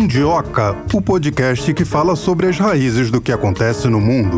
Mundioca, o podcast que fala sobre as raízes do que acontece no mundo.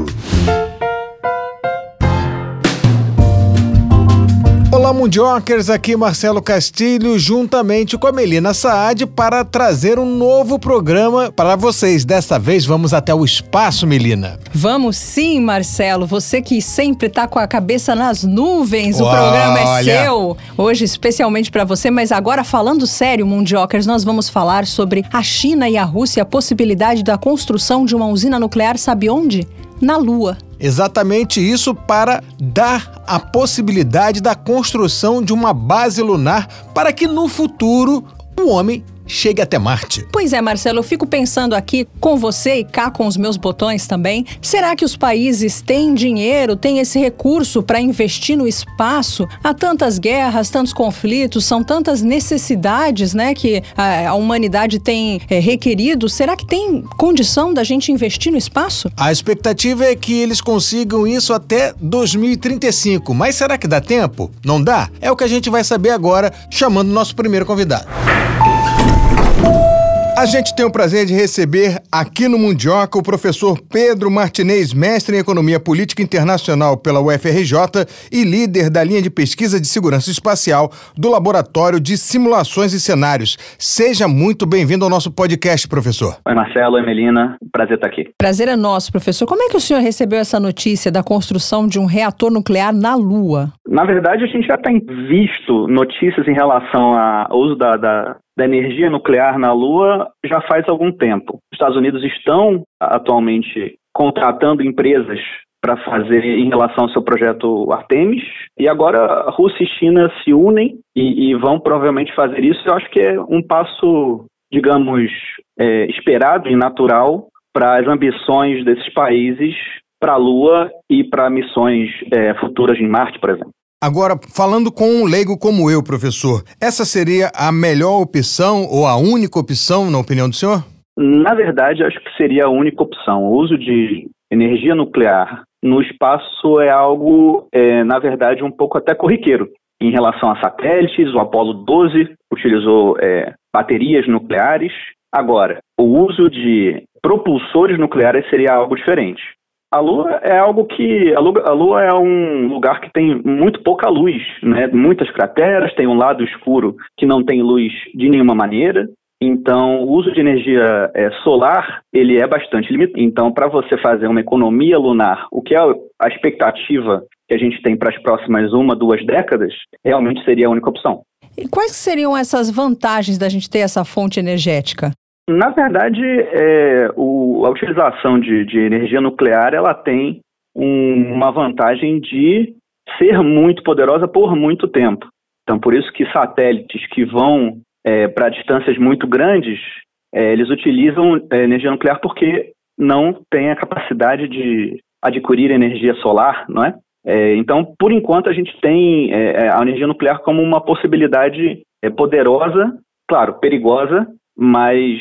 Olá, Mundiocers, aqui Marcelo Castilho, juntamente com a Melina Saad, para trazer um novo programa para vocês. Dessa vez vamos até o espaço, Melina. Vamos sim, Marcelo. Você que sempre está com a cabeça nas nuvens, o programa é seu. Hoje, especialmente para você, mas agora falando sério, Mundiocers, nós vamos falar sobre a China e a Rússia, a possibilidade da construção de uma usina nuclear, sabe onde? Na Lua. Exatamente isso, para dar a possibilidade da construção de uma base lunar para que no futuro o homem chegue até Marte. Pois é, Marcelo, eu fico pensando aqui com você e cá com os meus botões também, será que os países têm dinheiro, têm esse recurso para investir no espaço? Há tantas guerras, tantos conflitos, são tantas necessidades, né, que a humanidade tem requerido. Será que tem condição da gente investir no espaço? A expectativa é que eles consigam isso até 2035, mas será que dá tempo? Não dá? É o que a gente vai saber agora, chamando o nosso primeiro convidado. A gente tem o prazer de receber aqui no Mundioca o professor Pedro Martinez, mestre em Economia Política Internacional pela UFRJ e líder da linha de pesquisa de segurança espacial do Laboratório de Simulações e Cenários. Seja muito bem-vindo ao nosso podcast, professor. Oi, Marcelo, oi, Melina. Prazer estar aqui. Prazer é nosso, professor. Como é que o senhor recebeu essa notícia da construção de um reator nuclear na Lua? Na verdade, a gente já tem visto notícias em relação ao uso da energia nuclear na Lua já faz algum tempo. Os Estados Unidos estão atualmente contratando empresas para fazer em relação ao seu projeto Artemis, e agora Rússia e China se unem e vão provavelmente fazer isso. Eu acho que é um passo, digamos, esperado e natural para as ambições desses países para a Lua e para missões futuras em Marte, por exemplo. Agora, falando com um leigo como eu, professor, essa seria a melhor opção ou a única opção, na opinião do senhor? Na verdade, acho que seria a única opção. O uso de energia nuclear no espaço é algo, na verdade, um pouco até corriqueiro. Em relação a satélites, o Apollo 12 utilizou baterias nucleares. Agora, o uso de propulsores nucleares seria algo diferente. A Lua é algo que... A Lua é um lugar que tem muito pouca luz, né? Muitas crateras, tem um lado escuro que não tem luz de nenhuma maneira. Então, o uso de energia solar, ele é bastante limitado. Então, para você fazer uma economia lunar, o que é a expectativa que a gente tem para as próximas 1-2 décadas, realmente seria a única opção. E quais seriam essas vantagens da gente ter essa fonte energética? Na verdade, a utilização de energia nuclear, ela tem uma vantagem de ser muito poderosa por muito tempo. Então, por isso que satélites que vão para distâncias muito grandes, eles utilizam energia nuclear porque não tem a capacidade de adquirir energia solar, não é? Então, por enquanto, a gente tem a energia nuclear como uma possibilidade poderosa, claro, perigosa, mas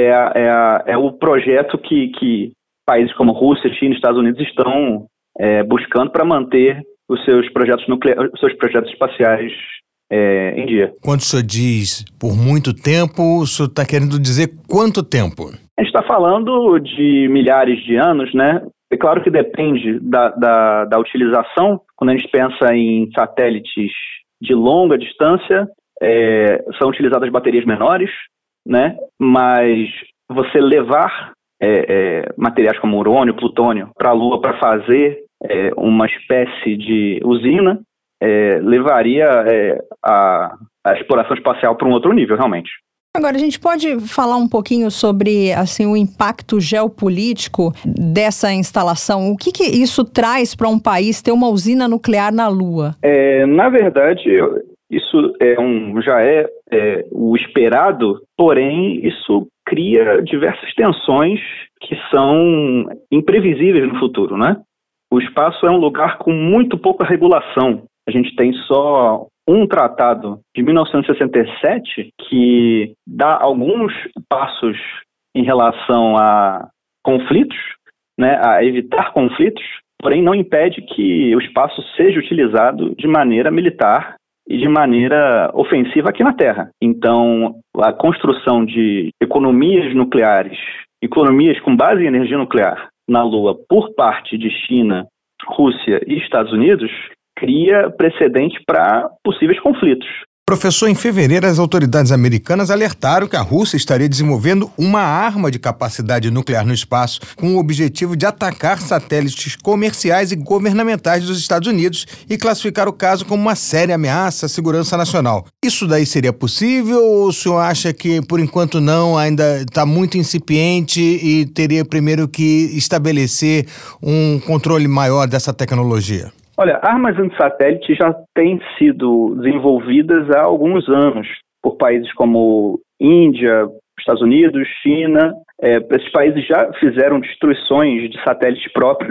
é o projeto que países como Rússia, China e Estados Unidos estão buscando para manter os seus projetos nucleares, os seus projetos espaciais em dia. Quando o senhor diz por muito tempo, o senhor está querendo dizer quanto tempo? A gente está falando de milhares de anos, né? É claro que depende da utilização. Quando a gente pensa em satélites de longa distância, são utilizadas baterias menores, né? Mas você levar materiais como urânio, plutônio para a Lua para fazer uma espécie de usina levaria a exploração espacial para um outro nível, realmente. Agora, a gente pode falar um pouquinho sobre assim, o impacto geopolítico dessa instalação? O que isso traz para um país ter uma usina nuclear na Lua? Na verdade, isso já é o esperado, porém isso cria diversas tensões que são imprevisíveis no futuro, né? O espaço é um lugar com muito pouca regulação. A gente tem só um tratado de 1967 que dá alguns passos em relação a conflitos, né, a evitar conflitos, porém não impede que o espaço seja utilizado de maneira militar e de maneira ofensiva aqui na Terra. Então, a construção de economias nucleares, economias com base em energia nuclear na Lua por parte de China, Rússia e Estados Unidos cria precedente para possíveis conflitos. Professor, em fevereiro, as autoridades americanas alertaram que a Rússia estaria desenvolvendo uma arma de capacidade nuclear no espaço com o objetivo de atacar satélites comerciais e governamentais dos Estados Unidos e classificar o caso como uma séria ameaça à segurança nacional. Isso daí seria possível ou o senhor acha que, por enquanto, não, ainda está muito incipiente e teria primeiro que estabelecer um controle maior dessa tecnologia? Olha, armas antissatélite já têm sido desenvolvidas há alguns anos por países como Índia, Estados Unidos, China. Esses países já fizeram destruições de satélites próprios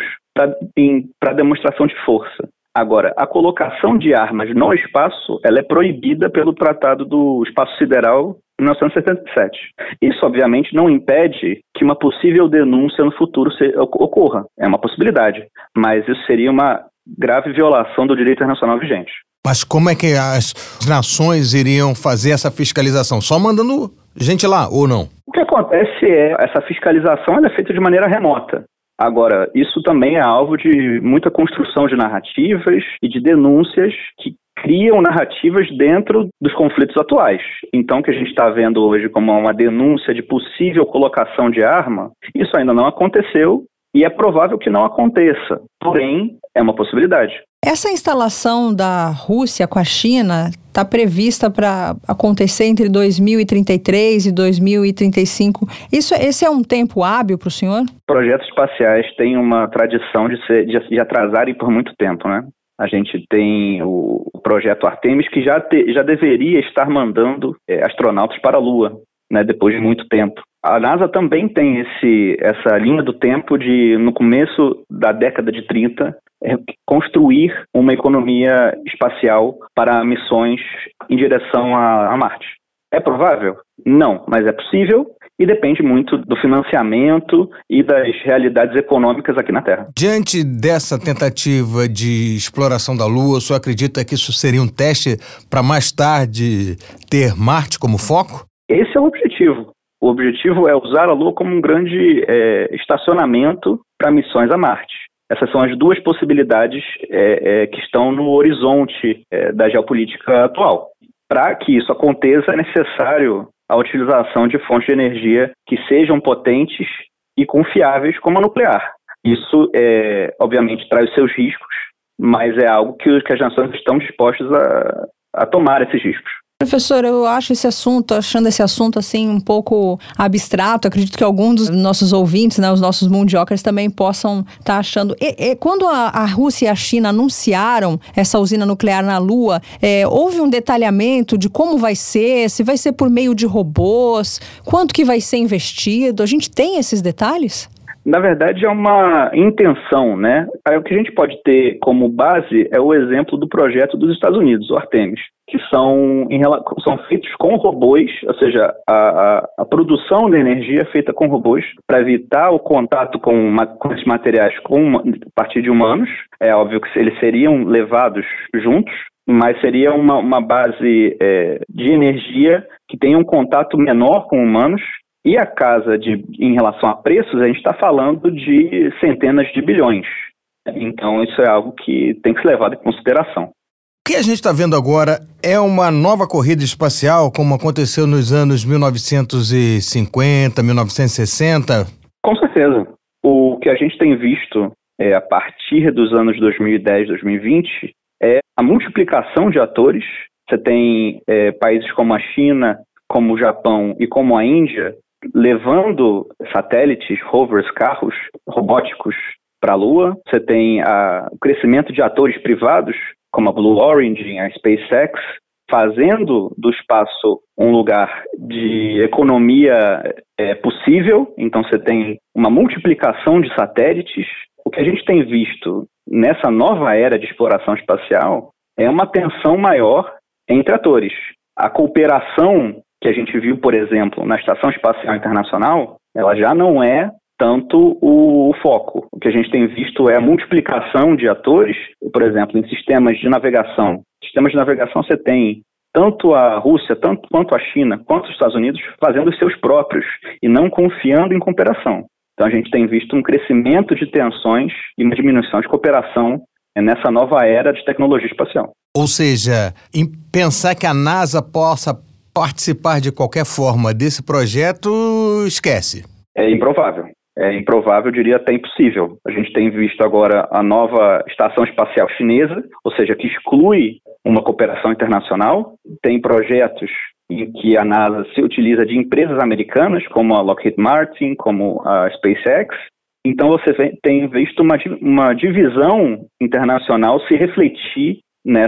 para demonstração de força. Agora, a colocação de armas no espaço ela é proibida pelo Tratado do Espaço Sideral de 1977. Isso, obviamente, não impede que uma possível denúncia no futuro ocorra. É uma possibilidade, mas isso seria uma grave violação do direito internacional vigente. Mas como é que as nações iriam fazer essa fiscalização? Só mandando gente lá, ou não? O que acontece essa fiscalização ela é feita de maneira remota. Agora, isso também é alvo de muita construção de narrativas e de denúncias que criam narrativas dentro dos conflitos atuais. Então, o que a gente está vendo hoje como uma denúncia de possível colocação de arma, isso ainda não aconteceu e é provável que não aconteça. Porém, é uma possibilidade. Essa instalação da Rússia com a China está prevista para acontecer entre 2033 e 2035. Esse é um tempo hábil para o senhor? Projetos espaciais têm uma tradição de atrasarem por muito tempo, né? A gente tem o projeto Artemis, que já deveria estar mandando astronautas para a Lua, né, depois de muito tempo. A NASA também tem essa linha do tempo de, no começo da década de 30, construir uma economia espacial para missões em direção a Marte. É provável? Não, mas é possível e depende muito do financiamento e das realidades econômicas aqui na Terra. Diante dessa tentativa de exploração da Lua, o senhor acredita que isso seria um teste para mais tarde ter Marte como foco? Esse é o objetivo. O objetivo é usar a Lua como um grande estacionamento para missões a Marte. Essas são as duas possibilidades que estão no horizonte da geopolítica atual. Para que isso aconteça, é necessário a utilização de fontes de energia que sejam potentes e confiáveis como a nuclear. Isso, obviamente, traz os seus riscos, mas é algo que as nações estão dispostas a tomar esses riscos. Professor, eu achando esse assunto assim um pouco abstrato. Acredito que alguns dos nossos ouvintes, né, os nossos mundiocas também possam estar achando. Quando a Rússia e a China anunciaram essa usina nuclear na Lua, houve um detalhamento de como vai ser, se vai ser por meio de robôs, quanto que vai ser investido? A gente tem esses detalhes? Na verdade, é uma intenção, né? O que a gente pode ter como base é o exemplo do projeto dos Estados Unidos, o Artemis, que são feitos com robôs, ou seja, a produção de energia é feita com robôs para evitar o contato com esses materiais a partir de humanos. É óbvio que eles seriam levados juntos, mas seria uma base de energia que tem um contato menor com humanos. E a casa, em relação a preços, a gente está falando de centenas de bilhões. Então, isso é algo que tem que ser levado em consideração. O que a gente está vendo agora é uma nova corrida espacial, como aconteceu nos anos 1950, 1960? Com certeza. O que a gente tem visto a partir dos anos 2010, 2020, é a multiplicação de atores. Você tem países como a China, como o Japão e como a Índia, levando satélites, rovers, carros robóticos para a Lua. Você tem o crescimento de atores privados, como a Blue Origin, a SpaceX, fazendo do espaço um lugar de economia possível. Então você tem uma multiplicação de satélites. O que a gente tem visto nessa nova era de exploração espacial é uma tensão maior entre atores. A cooperação que a gente viu, por exemplo, na Estação Espacial Internacional, ela já não é tanto o foco. O que a gente tem visto é a multiplicação de atores, por exemplo, em sistemas de navegação sistemas de navegação você tem tanto a Rússia, tanto quanto a China, quanto os Estados Unidos fazendo os seus próprios e não confiando em cooperação. Então a gente tem visto um crescimento de tensões e uma diminuição de cooperação nessa nova era de tecnologia espacial. Ou seja, em pensar que a NASA possa participar de qualquer forma desse projeto, esquece. É improvável. É improvável, eu diria até impossível. A gente tem visto agora a nova estação espacial chinesa, ou seja, que exclui uma cooperação internacional. Tem projetos em que a NASA se utiliza de empresas americanas, como a Lockheed Martin, como a SpaceX. Então você tem visto uma divisão internacional se refletir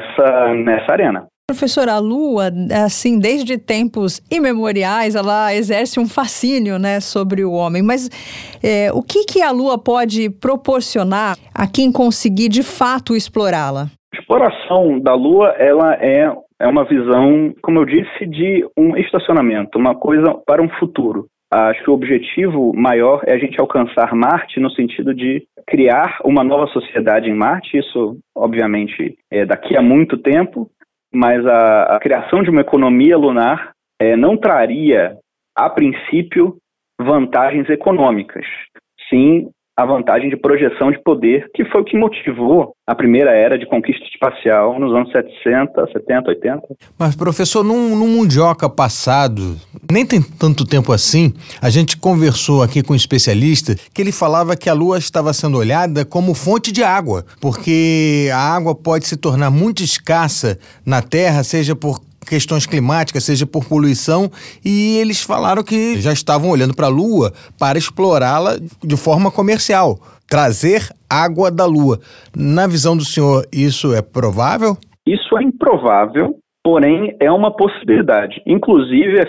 nessa arena. Professor, a Lua, assim, desde tempos imemoriais, ela exerce um fascínio, né, sobre o homem. Mas o que a Lua pode proporcionar a quem conseguir, de fato, explorá-la? A exploração da Lua, ela é uma visão, como eu disse, de um estacionamento, uma coisa para um futuro. Acho que o objetivo maior é a gente alcançar Marte no sentido de criar uma nova sociedade em Marte. Isso, obviamente, é daqui a muito tempo. Mas a criação de uma economia lunar não traria, a princípio, vantagens econômicas. Sim, a vantagem de projeção de poder, que foi o que motivou a primeira era de conquista espacial nos anos 70, 80. Mas, professor, num Mundioca passado, nem tem tanto tempo assim, a gente conversou aqui com um especialista que ele falava que a Lua estava sendo olhada como fonte de água, porque a água pode se tornar muito escassa na Terra, seja por questões climáticas, seja por poluição, e eles falaram que já estavam olhando para a Lua para explorá-la de forma comercial, trazer água da Lua. Na visão do senhor, isso é provável? Isso é improvável, porém é uma possibilidade. Inclusive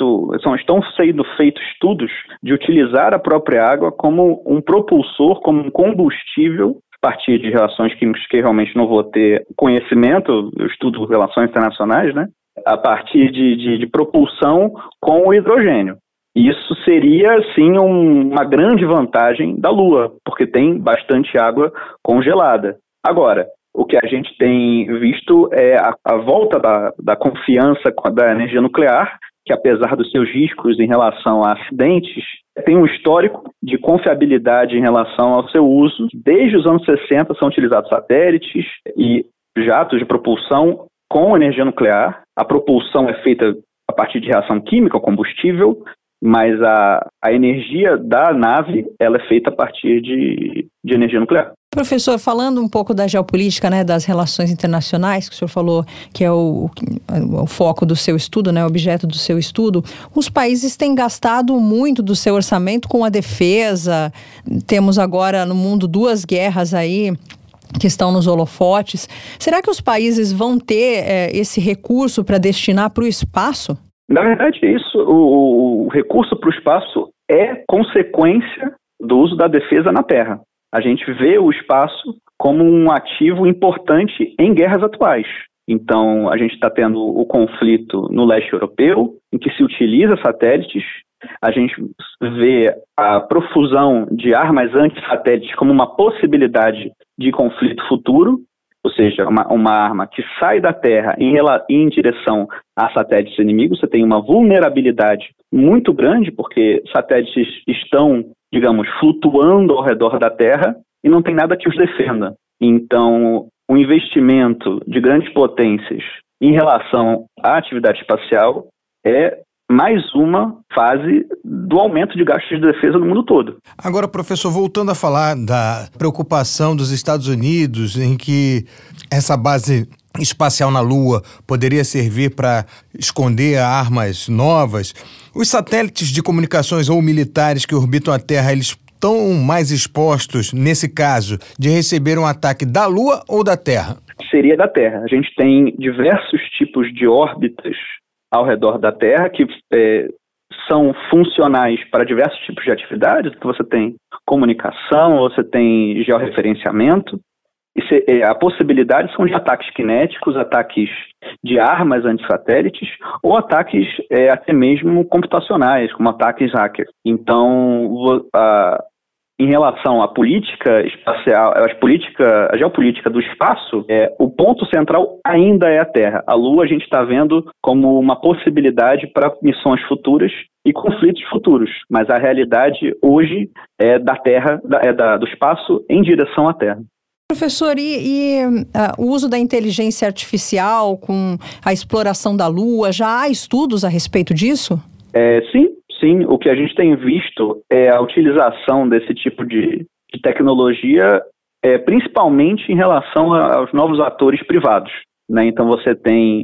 estão sendo feitos estudos de utilizar a própria água como um propulsor, como um combustível, a partir de relações químicas que realmente não vou ter conhecimento, eu estudo relações internacionais, né? A partir de propulsão com o hidrogênio. Isso seria, sim, uma grande vantagem da Lua, porque tem bastante água congelada. Agora, o que a gente tem visto é a volta da confiança da energia nuclear, que apesar dos seus riscos em relação a acidentes, tem um histórico de confiabilidade em relação ao seu uso. Desde os anos 60 são utilizados satélites e jatos de propulsão com energia nuclear. A propulsão é feita a partir de reação química, combustível, mas a energia da nave ela é feita a partir de energia nuclear. Professor, falando um pouco da geopolítica, né, das relações internacionais, que o senhor falou que é o foco do seu estudo, né, o objeto do seu estudo, os países têm gastado muito do seu orçamento com a defesa. Temos agora no mundo 2 guerras aí que estão nos holofotes. Será que os países vão ter esse recurso para destinar para o espaço? Na verdade, o recurso para o espaço é consequência do uso da defesa na Terra. A gente vê o espaço como um ativo importante em guerras atuais. Então, a gente está tendo o conflito no leste europeu, em que se utiliza satélites. A gente vê a profusão de armas anti-satélites como uma possibilidade de conflito futuro, ou seja, uma arma que sai da Terra em direção a satélites inimigos. Você tem uma vulnerabilidade muito grande, porque satélites estão, digamos, flutuando ao redor da Terra e não tem nada que os defenda. Então, o investimento de grandes potências em relação à atividade espacial é mais uma fase do aumento de gastos de defesa no mundo todo. Agora, professor, voltando a falar da preocupação dos Estados Unidos em que essa base espacial na Lua poderia servir para esconder armas novas, os satélites de comunicações ou militares que orbitam a Terra, eles estão mais expostos, nesse caso, de receber um ataque da Lua ou da Terra? Seria da Terra. A gente tem diversos tipos de órbitas ao redor da Terra que são funcionais para diversos tipos de atividades. Você tem comunicação, você tem georreferenciamento. A possibilidade são de ataques cinéticos, ataques de armas antissatélites ou ataques até mesmo computacionais, como ataques hacker. Então, em relação à política espacial, a geopolítica do espaço, o ponto central ainda é a Terra. A Lua a gente está vendo como uma possibilidade para missões futuras e conflitos futuros, mas a realidade hoje é da Terra, do espaço em direção à Terra. Professor, o uso da inteligência artificial com a exploração da Lua, já há estudos a respeito disso? Sim, o que a gente tem visto é a utilização desse tipo de tecnologia, principalmente em relação aos novos atores privados, né? Então você tem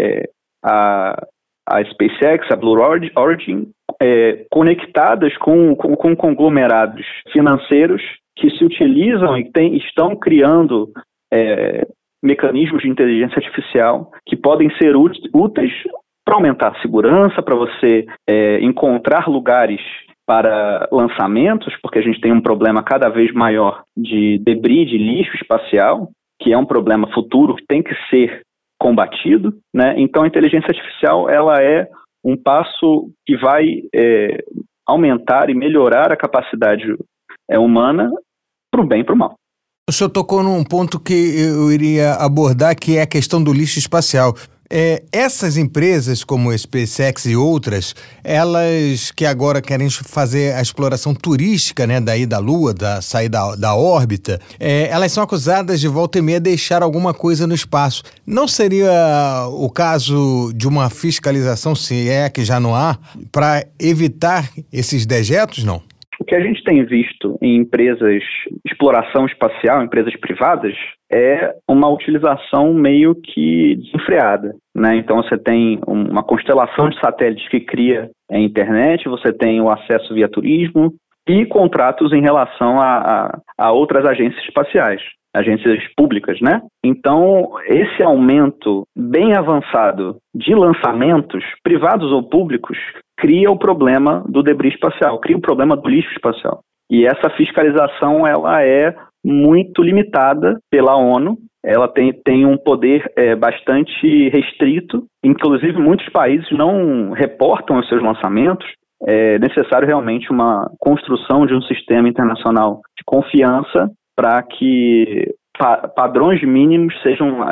a SpaceX, a Blue Origin, conectadas com conglomerados financeiros que se utilizam e estão criando mecanismos de inteligência artificial que podem ser úteis para aumentar a segurança, para você encontrar lugares para lançamentos, porque a gente tem um problema cada vez maior de debris, de lixo espacial, que é um problema futuro que tem que ser combatido, né? Então a inteligência artificial ela é um passo que vai aumentar e melhorar a capacidade humana para o bem e para o mal. O senhor tocou num ponto que eu iria abordar, que é a questão do lixo espacial. Essas empresas como a SpaceX e outras, elas que agora querem fazer a exploração turística, né, daí da Lua, sair da órbita, elas são acusadas de volta e meia deixar alguma coisa no espaço. Não seria o caso de uma fiscalização, se é que já não há, para evitar esses dejetos, não? O que a gente tem visto em empresas de exploração espacial, empresas privadas, é uma utilização meio que desenfreada, né? Então você tem uma constelação de satélites que cria a internet, você tem o acesso via turismo e contratos em relação a outras agências espaciais, agências públicas, né? Então, esse aumento bem avançado de lançamentos, privados ou públicos, cria o problema do debris espacial, cria o problema do lixo espacial. E essa fiscalização, ela é muito limitada pela ONU, ela tem um poder bastante restrito, inclusive muitos países não reportam os seus lançamentos. É necessário realmente uma construção de um sistema internacional de confiança para que padrões mínimos sejam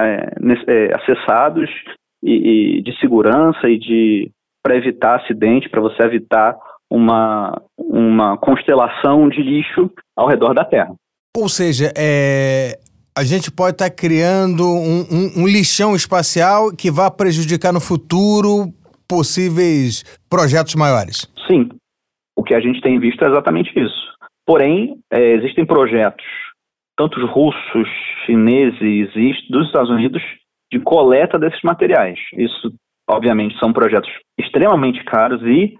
acessados e de segurança e para evitar acidente, para você evitar uma constelação de lixo ao redor da Terra. Ou seja, a gente pode estar criando um lixão espacial que vá prejudicar no futuro possíveis projetos maiores. Sim, o que a gente tem visto é exatamente isso. Porém, existem projetos, tanto russos, chineses e dos Estados Unidos, de coleta desses materiais. Isso, obviamente, são projetos extremamente caros e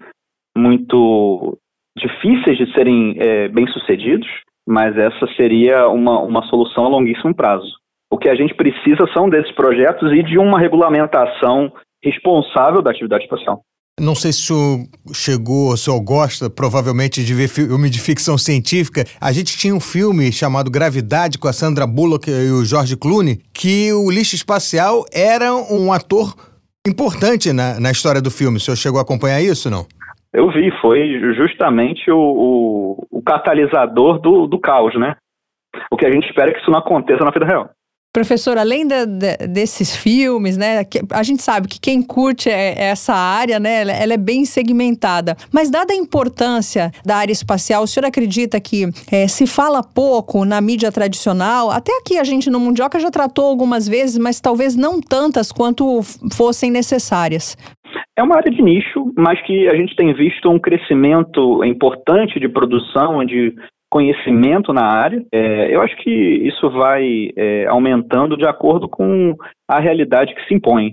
muito difíceis de serem bem-sucedidos, mas essa seria uma solução a longuíssimo prazo. O que a gente precisa são desses projetos e de uma regulamentação responsável da atividade espacial. Não sei se o senhor gosta, provavelmente, de ver filme de ficção científica. A gente tinha um filme chamado Gravidade, com a Sandra Bullock e o George Clooney, que o lixo espacial era um ator importante na história do filme. O senhor chegou a acompanhar isso, não? Eu vi, foi justamente o catalisador do caos, né? O que a gente espera é que isso não aconteça na vida real. Professor, além desses filmes, né, a gente sabe que quem curte essa área, né, ela é bem segmentada. Mas dada a importância da área espacial, o senhor acredita que se fala pouco na mídia tradicional? Até aqui a gente no Mundioca já tratou algumas vezes, mas talvez não tantas quanto fossem necessárias. É uma área de nicho, mas que a gente tem visto um crescimento importante de produção, de conhecimento na área. Eu acho que isso vai aumentando de acordo com a realidade que se impõe.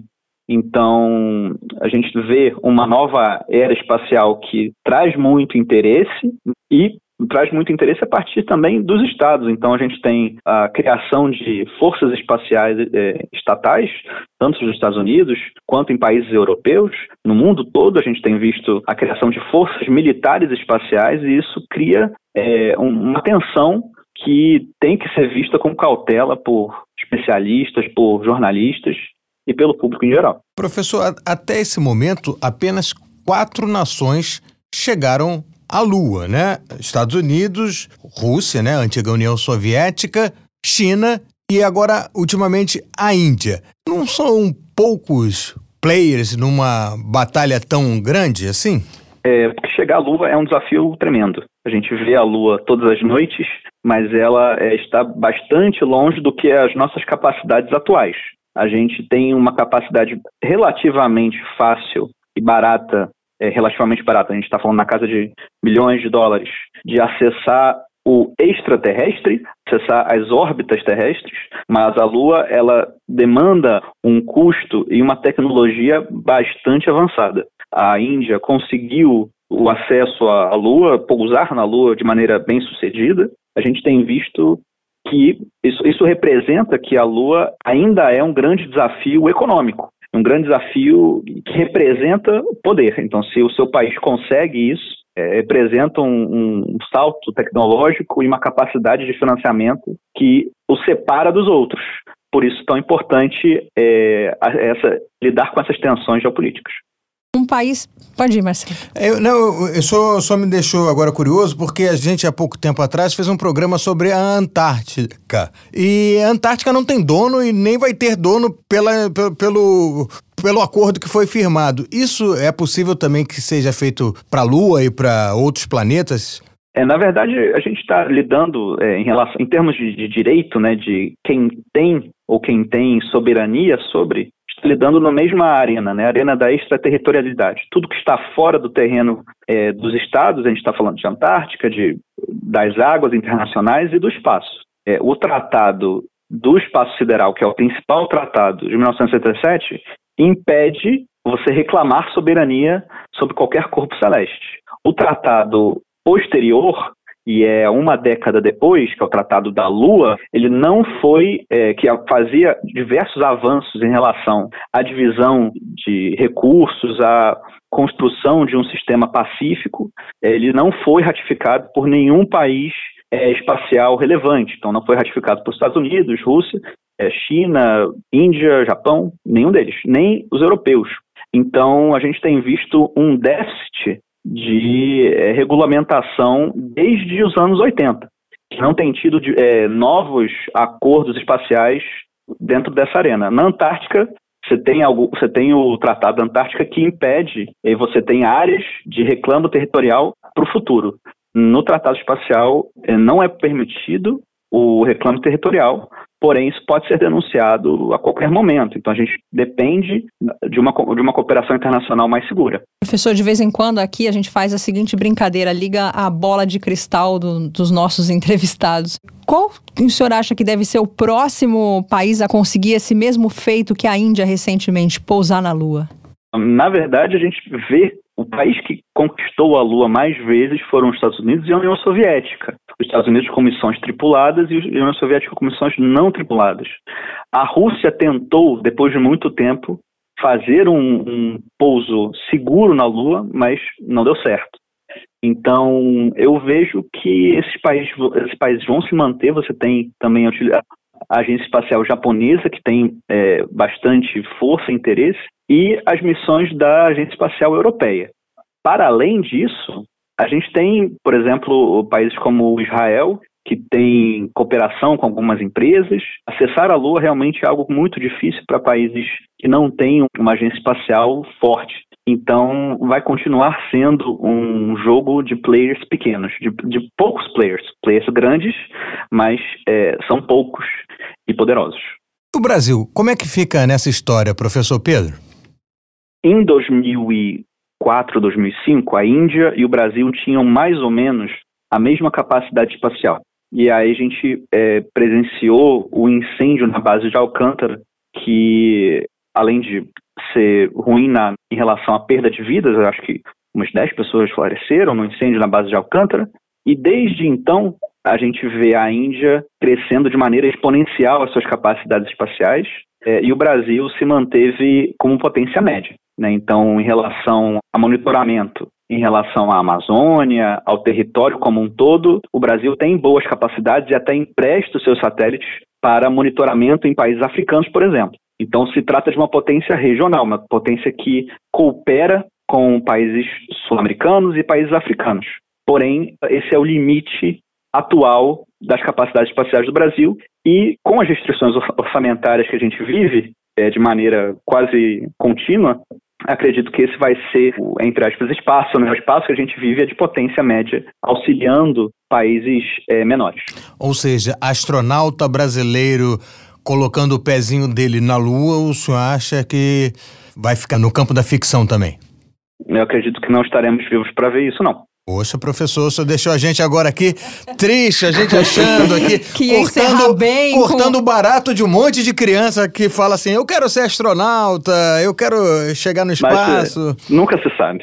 Então, a gente vê uma nova era espacial que traz muito interesse e traz muito interesse a partir também dos estados. Então, a gente tem a criação de forças espaciais estatais, tanto nos Estados Unidos quanto em países europeus. No mundo todo, a gente tem visto a criação de forças militares espaciais e isso cria uma tensão que tem que ser vista com cautela por especialistas, por jornalistas e pelo público em geral. Professor, até esse momento, apenas 4 nações chegaram a Lua, né? Estados Unidos, Rússia, né? Antiga União Soviética, China e agora, ultimamente, a Índia. Não são poucos players numa batalha tão grande assim? Porque chegar à Lua é um desafio tremendo. A gente vê a Lua todas as noites, mas ela está bastante longe do que as nossas capacidades atuais. A gente tem uma capacidade relativamente fácil e barata, relativamente barata, a gente está falando na casa de milhões de dólares, de acessar o extraterrestre, acessar as órbitas terrestres, mas a Lua ela demanda um custo e uma tecnologia bastante avançada. A Índia conseguiu o acesso à Lua, pousar na Lua de maneira bem sucedida. A gente tem visto que isso representa que a Lua ainda é um grande desafio econômico, um grande desafio que representa poder. Então, se o seu país consegue isso, representa um salto tecnológico e uma capacidade de financiamento que o separa dos outros. Por isso, tão importante lidar com essas tensões geopolíticas. Um país... Pode ir, Marcelo. Só me deixou agora curioso, porque a gente, há pouco tempo atrás, fez um programa sobre a Antártica. E a Antártica não tem dono e nem vai ter dono pelo acordo que foi firmado. Isso é possível também que seja feito para a Lua e para outros planetas? Na verdade, a gente está lidando em termos de direito, né, de quem tem soberania sobre... lidando na mesma arena, né? A arena da extraterritorialidade. Tudo que está fora do terreno dos estados, a gente está falando de Antártica, das águas internacionais e do espaço. O Tratado do Espaço Sideral, que é o principal tratado de 1977, impede você reclamar soberania sobre qualquer corpo celeste. O tratado posterior, e uma década depois, que é o Tratado da Lua, ele não foi, que fazia diversos avanços em relação à divisão de recursos, à construção de um sistema pacífico, ele não foi ratificado por nenhum país espacial relevante. Então não foi ratificado por Estados Unidos, Rússia, China, Índia, Japão, nenhum deles, nem os europeus. Então a gente tem visto um déficit de regulamentação desde os anos 80, que não tem tido novos acordos espaciais dentro dessa arena. Na Antártica, você tem o Tratado da Antártica que impede, você tem áreas de reclamo territorial para o futuro. No Tratado Espacial não é permitido o reclamo territorial, porém isso pode ser denunciado a qualquer momento. Então a gente depende de uma cooperação internacional mais segura. Professor, de vez em quando aqui a gente faz a seguinte brincadeira, liga a bola de cristal dos nossos entrevistados. Qual o senhor acha que deve ser o próximo país a conseguir esse mesmo feito que a Índia recentemente, pousar na Lua? Na verdade, a gente vê o país que conquistou a Lua mais vezes foram os Estados Unidos e a União Soviética. Os Estados Unidos com missões tripuladas e a União Soviética com missões não tripuladas. A Rússia tentou, depois de muito tempo, fazer um pouso seguro na Lua, mas não deu certo. Então, eu vejo que esses países vão se manter. Você tem também a Agência Espacial Japonesa, que tem bastante força e interesse, e as missões da Agência Espacial Europeia. Para além disso, a gente tem, por exemplo, países como Israel, que tem cooperação com algumas empresas. Acessar a Lua realmente é algo muito difícil para países que não têm uma agência espacial forte. Então, vai continuar sendo um jogo de players pequenos, de poucos players grandes, mas são poucos e poderosos. O Brasil, como é que fica nessa história, professor Pedro? Em 2004, 2005, a Índia e o Brasil tinham mais ou menos a mesma capacidade espacial. E aí a gente presenciou o incêndio na base de Alcântara, que além de ser ruim em relação à perda de vidas, eu acho que umas 10 pessoas faleceram no incêndio na base de Alcântara, e desde então a gente vê a Índia crescendo de maneira exponencial as suas capacidades espaciais, e o Brasil se manteve como potência média, né? Então, em relação a monitoramento, em relação à Amazônia, ao território como um todo, o Brasil tem boas capacidades e até empresta os seus satélites para monitoramento em países africanos, por exemplo. Então, se trata de uma potência regional, uma potência que coopera com países sul-americanos e países africanos. porém, esse é o limite atual das capacidades espaciais do Brasil, e com as restrições orçamentárias que a gente vive, de maneira quase contínua, acredito que esse vai ser, entre aspas, espaço, né? O espaço que a gente vive é de potência média, auxiliando países menores. Ou seja, astronauta brasileiro colocando o pezinho dele na Lua, o senhor acha que vai ficar no campo da ficção também? Eu acredito que não estaremos vivos para ver isso, não. Poxa, professor, o senhor deixou a gente agora aqui triste, a gente achando aqui, que cortando o barato de um monte de criança que fala assim, eu quero ser astronauta, eu quero chegar no espaço. Mas nunca se sabe.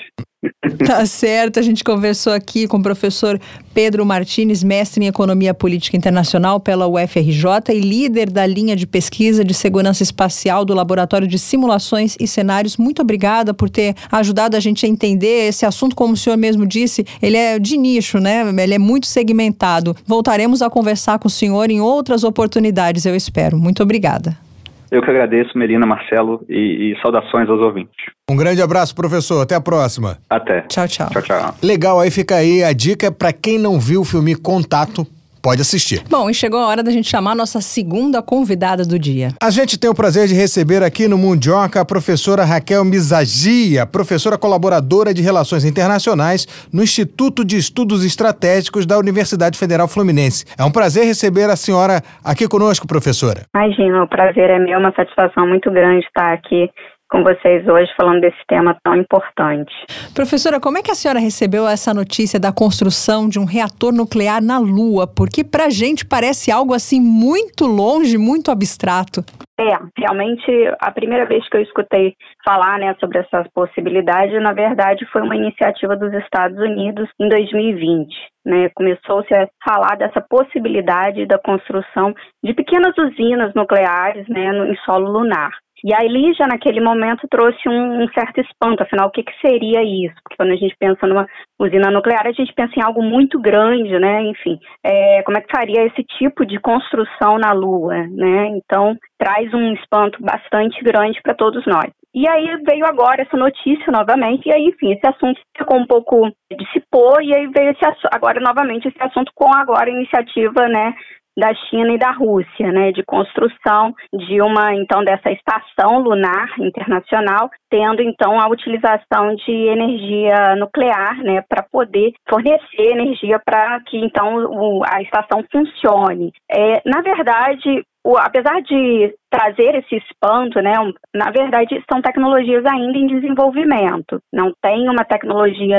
Tá certo, a gente conversou aqui com o professor Pedro Martins, mestre em Economia Política Internacional pela UFRJ e líder da linha de pesquisa de segurança espacial do Laboratório de Simulações e Cenários. Muito obrigada por ter ajudado a gente a entender esse assunto, como o senhor mesmo disse, ele é de nicho, né? Ele é muito segmentado. Voltaremos a conversar com o senhor em outras oportunidades, eu espero. Muito obrigada. Eu que agradeço, Melina, Marcelo, e saudações aos ouvintes. Um grande abraço, professor. Até a próxima. Até. Tchau, tchau. Tchau, tchau. Legal, aí fica aí a dica para quem não viu o filme Contato, pode assistir. Bom, e chegou a hora da gente chamar a nossa segunda convidada do dia. A gente tem o prazer de receber aqui no Mundioca a professora Raquel Mizagia, professora colaboradora de Relações Internacionais no Instituto de Estudos Estratégicos da Universidade Federal Fluminense. É um prazer receber a senhora aqui conosco, professora. Imagina, o prazer é meu, uma satisfação muito grande estar aqui com vocês hoje falando desse tema tão importante. Professora, como é que a senhora recebeu essa notícia da construção de um reator nuclear na Lua? Porque pra gente parece algo assim muito longe, muito abstrato. Realmente a primeira vez que eu escutei falar, sobre essa possibilidade, na verdade foi uma iniciativa dos Estados Unidos em 2020. Começou-se a falar dessa possibilidade da construção de pequenas usinas nucleares em solo lunar. E aí, já naquele momento, trouxe um certo espanto, afinal, o que seria isso? Porque quando a gente pensa numa usina nuclear, a gente pensa em algo muito grande, enfim, como é que faria esse tipo de construção na Lua, Então, traz um espanto bastante grande para todos nós. E aí veio agora essa notícia novamente, e aí, enfim, esse assunto ficou um pouco dissipou, e aí veio agora novamente esse assunto com agora a iniciativa, da China e da Rússia, de construção de dessa estação lunar internacional, tendo, então, a utilização de energia nuclear, para poder fornecer energia para que, então, a estação funcione. Na verdade, apesar de trazer esse espanto, na verdade, são tecnologias ainda em desenvolvimento. Não tem uma tecnologia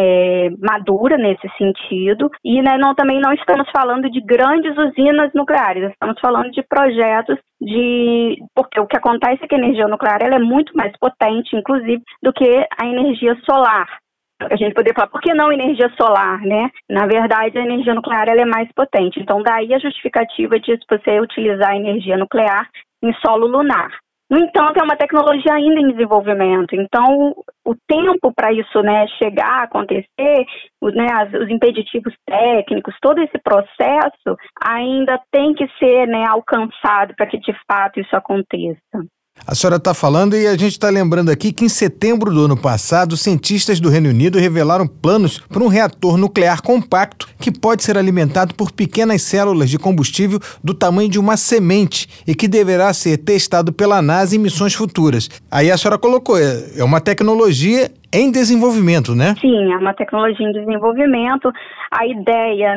madura nesse sentido e também não estamos falando de grandes usinas nucleares, estamos falando de projetos porque o que acontece é que a energia nuclear ela é muito mais potente, inclusive, do que a energia solar. A gente poderia falar, por que não energia solar, Na verdade, a energia nuclear ela é mais potente. Então, daí a justificativa de você utilizar a energia nuclear em solo lunar. No entanto, é uma tecnologia ainda em desenvolvimento. Então, o tempo para isso chegar a acontecer, os impeditivos técnicos, todo esse processo ainda tem que ser alcançado para que, de fato, isso aconteça. A senhora está falando e a gente está lembrando aqui que em setembro do ano passado, cientistas do Reino Unido revelaram planos para um reator nuclear compacto que pode ser alimentado por pequenas células de combustível do tamanho de uma semente e que deverá ser testado pela NASA em missões futuras. Aí a senhora colocou, é uma tecnologia em desenvolvimento, né? Sim, é uma tecnologia em desenvolvimento. A ideia,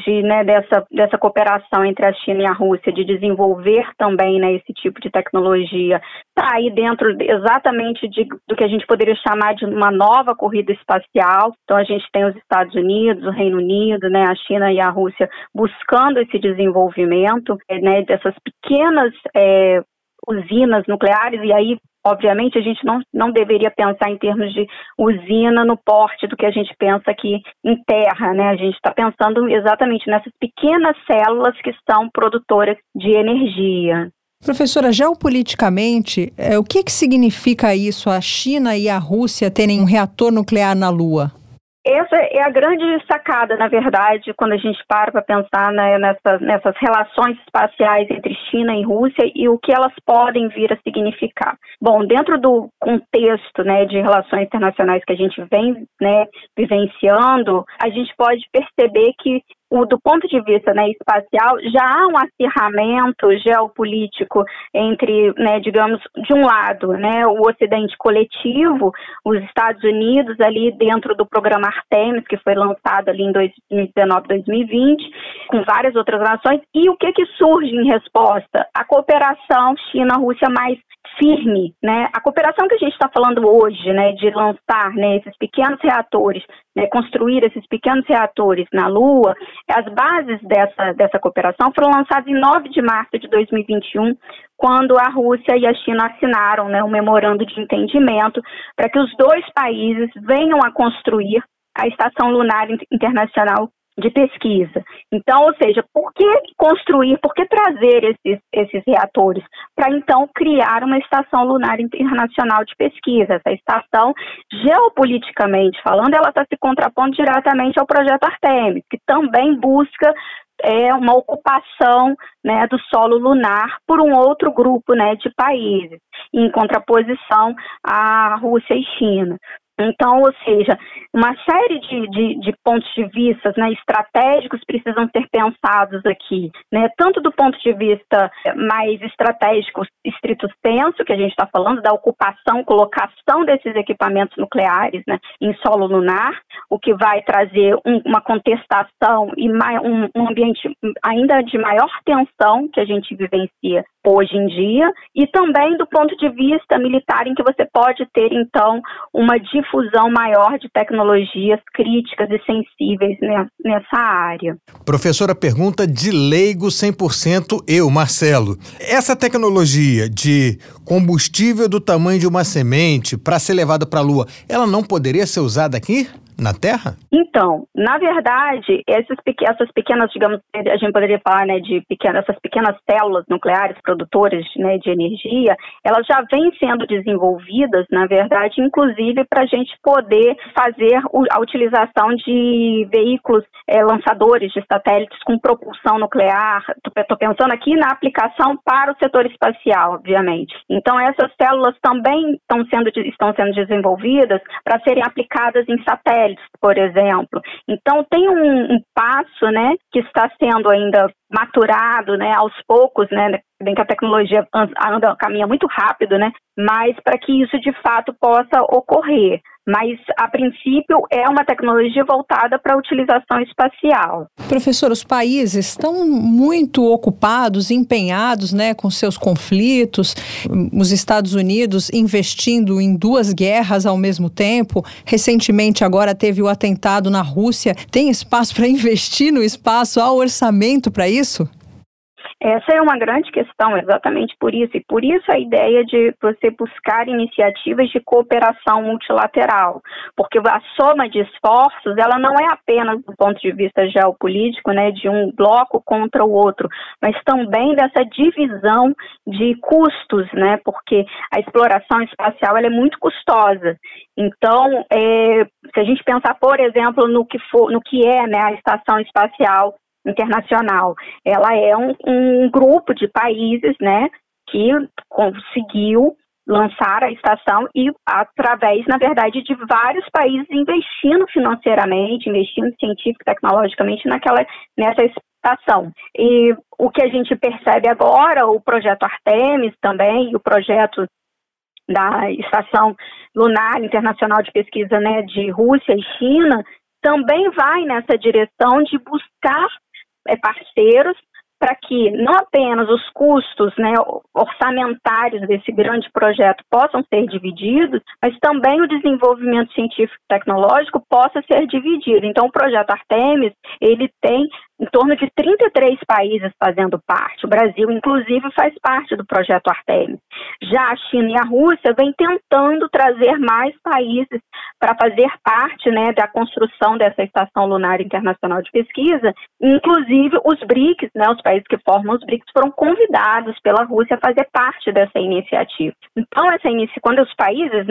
dessa cooperação entre a China e a Rússia de desenvolver também, esse tipo de tecnologia, está aí dentro exatamente do que a gente poderia chamar de uma nova corrida espacial. Então, a gente tem os Estados Unidos, o Reino Unido, a China e a Rússia buscando esse desenvolvimento, dessas pequenas usinas nucleares, e aí obviamente, a gente não deveria pensar em termos de usina no porte do que a gente pensa aqui em terra, A gente está pensando exatamente nessas pequenas células que são produtoras de energia. Professora, geopoliticamente, o que significa isso, a China e a Rússia terem um reator nuclear na Lua? essa é a grande sacada, na verdade, quando a gente para pensar, né, nessas relações espaciais entre China e Rússia e o que elas podem vir a significar. Bom, dentro do contexto, né, de relações internacionais que a gente vem, né, vivenciando, a gente pode perceber que do ponto de vista, né, espacial, já há um acirramento geopolítico entre, né, digamos, de um lado, né, o Ocidente coletivo, os Estados Unidos ali dentro do programa Artemis, que foi lançado ali em 2019, 2020, com várias outras nações, e o que surge em resposta? A cooperação China-Rússia mais firme, né? A cooperação que a gente está falando hoje, né, de lançar, né, esses pequenos reatores, né, construir esses pequenos reatores na Lua, as bases dessa cooperação foram lançadas em 9 de março de 2021, quando a Rússia e a China assinaram, né, um memorando de entendimento para que os dois países venham a construir a Estação Lunar Internacional de Pesquisa. Então, ou seja, por que construir, por que trazer esses reatores? Para então criar uma Estação Lunar Internacional de Pesquisa. Essa estação, geopoliticamente falando, ela está se contrapondo diretamente ao projeto Artemis, que também busca uma ocupação, né, do solo lunar por um outro grupo, né, de países, em contraposição à Rússia e China. Então, ou seja, uma série de pontos de vista, né, estratégicos precisam ser pensados aqui, né, tanto do ponto de vista mais estratégico, estrito senso, que a gente está falando, da ocupação, colocação desses equipamentos nucleares, né, em solo lunar, o que vai trazer uma contestação e um ambiente ainda de maior tensão que a gente vivencia hoje em dia, e também do ponto de vista militar, em que você pode ter, então, uma difusão maior de tecnologias críticas e sensíveis nessa área. Professora, pergunta de leigo 100% eu, Marcelo. Essa tecnologia de combustível do tamanho de uma semente para ser levada para a Lua, ela não poderia ser usada aqui? Na Terra? Então, na verdade, essas pequenas, digamos, a gente poderia falar, né, essas pequenas células nucleares produtoras, né, de energia, elas já vêm sendo desenvolvidas, na verdade, inclusive para a gente poder fazer a utilização de veículos lançadores de satélites com propulsão nuclear. Estou pensando aqui na aplicação para o setor espacial, obviamente. Então, essas células também estão sendo desenvolvidas para serem aplicadas em satélites, por exemplo. Então, tem um passo, né, que está sendo ainda maturado, né, aos poucos, né, bem que a tecnologia caminha muito rápido, né, mas para que isso de fato possa ocorrer. Mas, a princípio, é uma tecnologia voltada para a utilização espacial. Professor, os países estão muito ocupados, empenhados, né, com seus conflitos. Os Estados Unidos investindo em 2 guerras ao mesmo tempo. Recentemente, agora teve o atentado na Rússia. Tem espaço para investir no espaço? Há orçamento para isso? Essa é uma grande questão, exatamente por isso. E por isso a ideia de você buscar iniciativas de cooperação multilateral. Porque a soma de esforços, ela não é apenas do ponto de vista geopolítico, né, de um bloco contra o outro, mas também dessa divisão de custos, né, porque a exploração espacial ela é muito custosa. Então, se a gente pensar, por exemplo, no que é, né, a Estação Espacial Internacional, ela é um grupo de países, né, que conseguiu lançar a estação e através, na verdade, de vários países investindo financeiramente, investindo científico, tecnologicamente nessa estação. E o que a gente percebe agora, o projeto Artemis também, o projeto da Estação Lunar Internacional de Pesquisa, né, de Rússia e China, também vai nessa direção de buscar parceiros para que não apenas os custos, né, orçamentários desse grande projeto possam ser divididos, mas também o desenvolvimento científico e tecnológico possa ser dividido. Então, o projeto Artemis, ele tem em torno de 33 países fazendo parte. O Brasil, inclusive, faz parte do projeto Artemis. Já a China e a Rússia vêm tentando trazer mais países para fazer parte, né, da construção dessa Estação Lunar Internacional de Pesquisa. Inclusive, os BRICS, né, os países que formam os BRICS, foram convidados pela Rússia a fazer parte dessa iniciativa. Então, quando os países, né,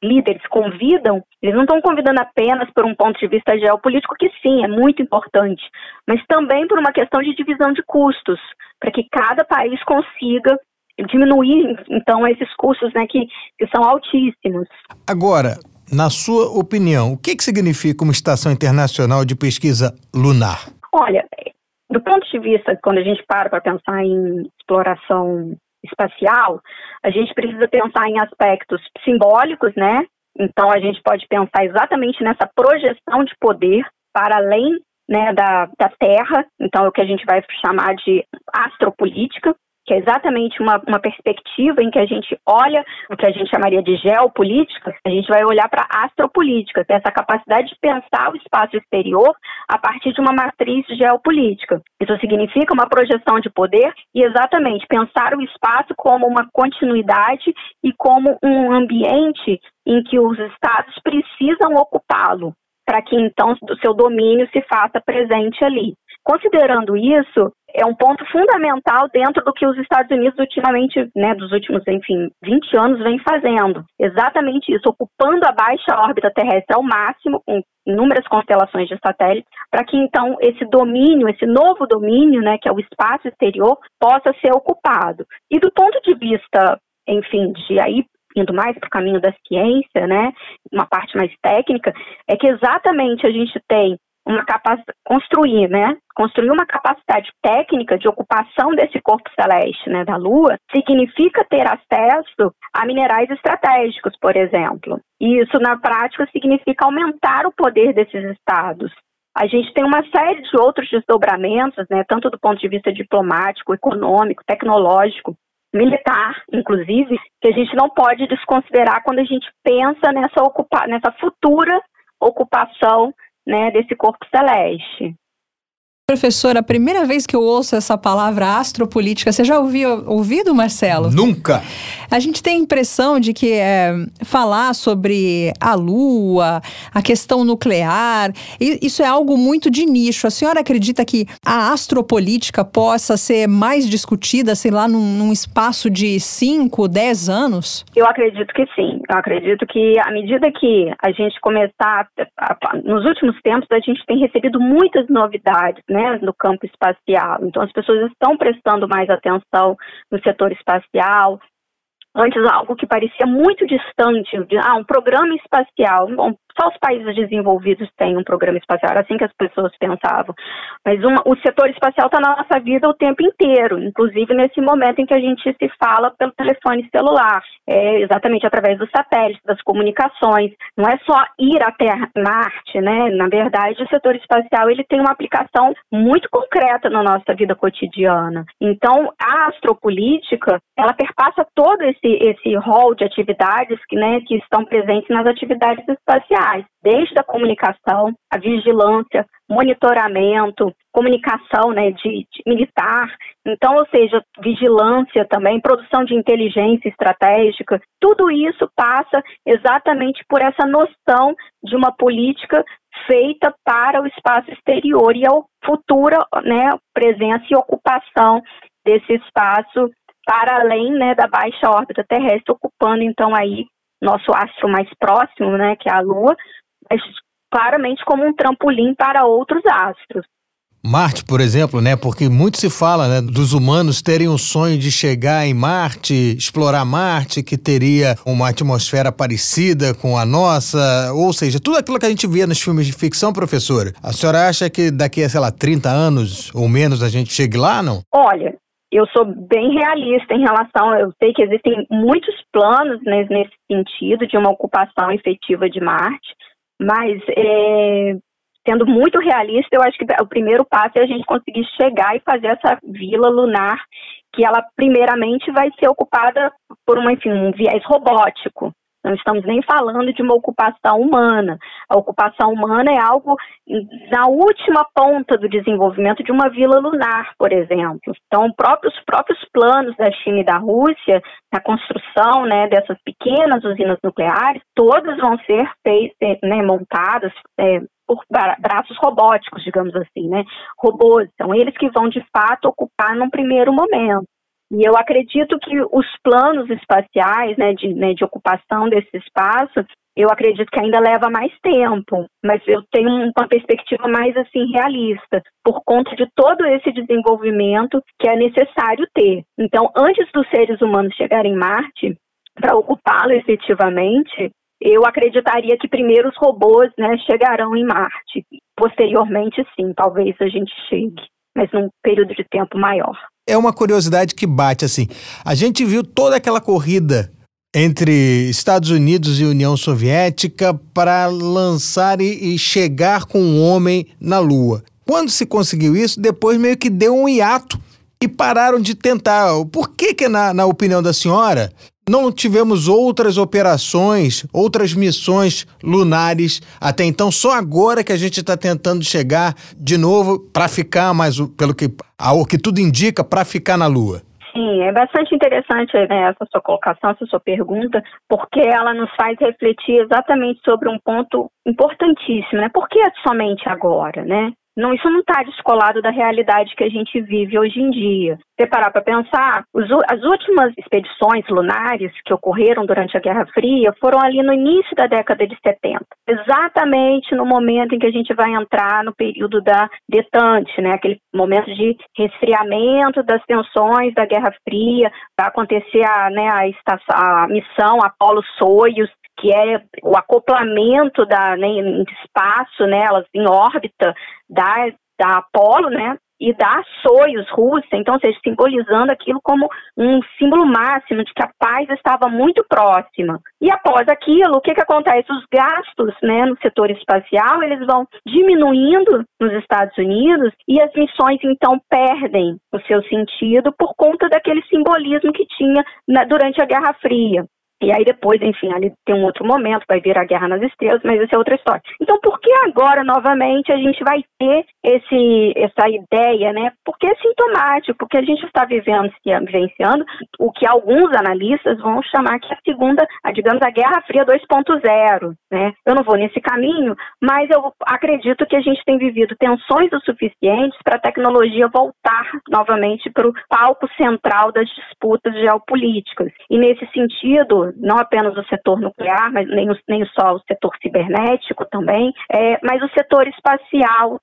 líderes convidam, eles não estão convidando apenas por um ponto de vista geopolítico, que sim, é muito importante, mas também por uma questão de divisão de custos, para que cada país consiga diminuir, então, esses custos, né, que são altíssimos. Agora, na sua opinião, o que significa uma estação internacional de pesquisa lunar? Olha, do ponto de vista, quando a gente para pensar em exploração espacial, a gente precisa pensar em aspectos simbólicos, né? Então, a gente pode pensar exatamente nessa projeção de poder para além, né, da Terra. Então, é o que a gente vai chamar de astropolítica, que é exatamente uma perspectiva em que a gente olha o que a gente chamaria de geopolítica, a gente vai olhar para a astropolítica, que é essa capacidade de pensar o espaço exterior a partir de uma matriz geopolítica. Isso significa uma projeção de poder e exatamente pensar o espaço como uma continuidade e como um ambiente em que os estados precisam ocupá-lo, para que então o seu domínio se faça presente ali. Considerando isso, é um ponto fundamental dentro do que os Estados Unidos ultimamente, né, dos últimos, 20 anos vem fazendo. Exatamente isso, ocupando a baixa órbita terrestre ao máximo, com inúmeras constelações de satélites, para que então esse domínio, esse novo domínio, né, que é o espaço exterior, possa ser ocupado. E do ponto de vista, de aí indo mais para o caminho da ciência, né, uma parte mais técnica, é que exatamente a gente tem construir uma capacidade técnica de ocupação desse corpo celeste, né, da Lua, significa ter acesso a minerais estratégicos, por exemplo. E isso, na prática, significa aumentar o poder desses estados. A gente tem uma série de outros desdobramentos, né, tanto do ponto de vista diplomático, econômico, tecnológico, militar, inclusive, que a gente não pode desconsiderar quando a gente pensa nessa futura ocupação, né, desse corpo celeste. Professora, a primeira vez que eu ouço essa palavra astropolítica, você já ouvido, Marcelo? Nunca! A gente tem a impressão de que falar sobre a Lua, a questão nuclear, isso é algo muito de nicho. A senhora acredita que a astropolítica possa ser mais discutida, sei lá, num espaço de 5, 10 anos? Eu acredito que sim. Eu acredito que à medida que a gente começar, nos últimos tempos, a gente tem recebido muitas novidades, né, no campo espacial. Então, as pessoas estão prestando mais atenção no setor espacial. Antes, algo que parecia muito distante, um programa espacial. Bom, só os países desenvolvidos têm um programa espacial, era assim que as pessoas pensavam. Mas o setor espacial está na nossa vida o tempo inteiro, inclusive nesse momento em que a gente se fala pelo telefone celular, exatamente através dos satélites, das comunicações. Não é só ir até Marte, né? Na verdade, o setor espacial ele tem uma aplicação muito concreta na nossa vida cotidiana. Então, a astropolítica, ela perpassa todo esse rol de atividades que estão presentes nas atividades espaciais, desde a comunicação, a vigilância, monitoramento, comunicação, né, de militar. Então, ou seja, vigilância também, produção de inteligência estratégica, tudo isso passa exatamente por essa noção de uma política feita para o espaço exterior e a futura, né, presença e ocupação desse espaço para além, né, da baixa órbita terrestre, ocupando então aí nosso astro mais próximo, né, que é a Lua, mas claramente como um trampolim para outros astros. Marte, por exemplo, né? Porque muito se fala, né, dos humanos terem o sonho de chegar em Marte, explorar Marte, que teria uma atmosfera parecida com a nossa, ou seja, tudo aquilo que a gente via nos filmes de ficção, professora. A senhora acha que daqui a, 30 anos ou menos a gente chegue lá, não? Olha, eu sou bem realista em relação, eu sei que existem muitos planos nesse sentido de uma ocupação efetiva de Marte, mas sendo muito realista, eu acho que o primeiro passo é a gente conseguir chegar e fazer essa vila lunar, que ela primeiramente vai ser ocupada por um viés robótico. Não estamos nem falando de uma ocupação humana. A ocupação humana é algo na última ponta do desenvolvimento de uma vila lunar, por exemplo. Então, os próprios planos da China e da Rússia, na construção, né, dessas pequenas usinas nucleares, todas vão ser montadas por braços robóticos, digamos assim, né? Robôs, são eles que vão, de fato, ocupar num primeiro momento. E eu acredito que os planos espaciais, né, de ocupação desse espaço, eu acredito que ainda leva mais tempo, mas eu tenho uma perspectiva mais assim realista, por conta de todo esse desenvolvimento que é necessário ter. Então, antes dos seres humanos chegarem em Marte, para ocupá-lo efetivamente, eu acreditaria que primeiro os robôs, né, chegarão em Marte. Posteriormente, sim, talvez a gente chegue, mas num período de tempo maior. É uma curiosidade que bate, assim. A gente viu toda aquela corrida entre Estados Unidos e União Soviética para lançar e chegar com um homem na Lua. Quando se conseguiu isso, depois meio que deu um hiato e pararam de tentar. Por que na opinião da senhora, não tivemos outras operações, outras missões lunares até então? Só agora que a gente está tentando chegar de novo para ficar, mas pelo que tudo indica, para ficar na Lua. Sim, é bastante interessante, né, essa sua colocação, essa sua pergunta, porque ela nos faz refletir exatamente sobre um ponto importantíssimo, né? Por que somente agora, né? Não, isso não está descolado da realidade que a gente vive hoje em dia. Se parar para pensar, as últimas expedições lunares que ocorreram durante a Guerra Fria foram ali no início da década de 70. Exatamente no momento em que a gente vai entrar no período da detente, né? Aquele momento de resfriamento das tensões da Guerra Fria. Vai acontecer a missão Apollo-Soyuz, que é o acoplamento em espaço, né, elas em órbita da Apollo, né, e da Soyuz russa, então, ou seja, simbolizando aquilo como um símbolo máximo de que a paz estava muito próxima. E após aquilo, o que acontece? Os gastos, né, no setor espacial, eles vão diminuindo nos Estados Unidos e as missões, então, perdem o seu sentido por conta daquele simbolismo que tinha durante a Guerra Fria. E aí depois, enfim, ali tem um outro momento, vai vir a Guerra nas Estrelas, mas essa é outra história. Então, por que agora, novamente, a gente vai ter essa ideia, né? Porque é sintomático, porque a gente está vivenciando o que alguns analistas vão chamar que a Guerra Fria 2.0, né? Eu não vou nesse caminho, mas eu acredito que a gente tem vivido tensões o suficientes para a tecnologia voltar novamente para o palco central das disputas geopolíticas. E nesse sentido, não apenas o setor nuclear, mas nem só o setor cibernético também, mas o setor espacial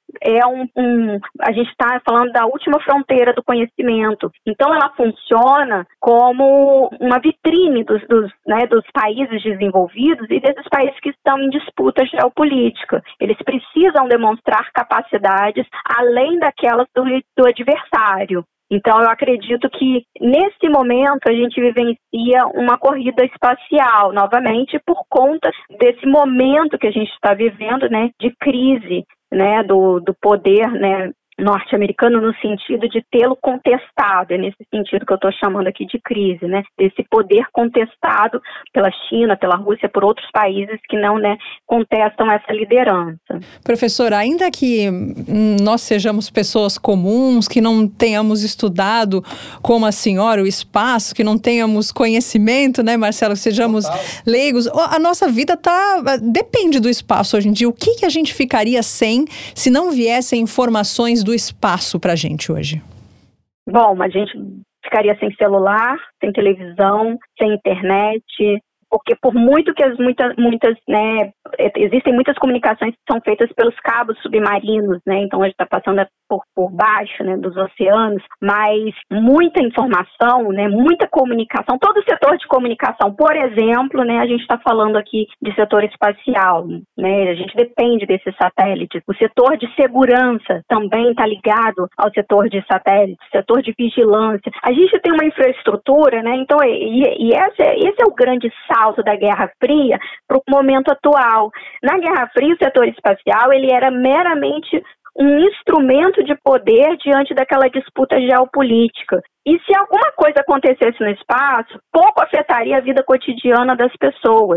a gente está falando da última fronteira do conhecimento. Então ela funciona como uma vitrine dos países desenvolvidos e desses países que estão em disputa geopolítica. Eles precisam demonstrar capacidades além daquelas do adversário. Então, eu acredito que, nesse momento, a gente vivencia uma corrida espacial, novamente, por conta desse momento que a gente está vivendo, né, de crise, né, do poder, né, norte-americano, no sentido de tê-lo contestado. É nesse sentido que eu estou chamando aqui de crise, né? Desse poder contestado pela China, pela Rússia, por outros países que não, né, contestam essa liderança. Professora, ainda que nós sejamos pessoas comuns, que não tenhamos estudado como a senhora o espaço, que não tenhamos conhecimento, né, Marcelo, que sejamos leigos, a nossa vida depende do espaço hoje em dia. O que a gente ficaria sem se não viessem informações do espaço para a gente hoje? Bom, a gente ficaria sem celular, sem televisão, sem internet, porque por muito que muitas, né, existem muitas comunicações que são feitas pelos cabos submarinos, né, então a gente está passando por baixo, né, dos oceanos, mas muita informação, né, muita comunicação, todo o setor de comunicação, por exemplo, né, a gente está falando aqui de setor espacial, né, a gente depende desses satélites, o setor de segurança também está ligado ao setor de satélites, setor de vigilância, a gente tem uma infraestrutura, né, então esse é o grande salto da Guerra Fria para o momento atual. Na Guerra Fria, o setor espacial ele era meramente um instrumento de poder diante daquela disputa geopolítica. E se alguma coisa acontecesse no espaço, pouco afetaria a vida cotidiana das pessoas.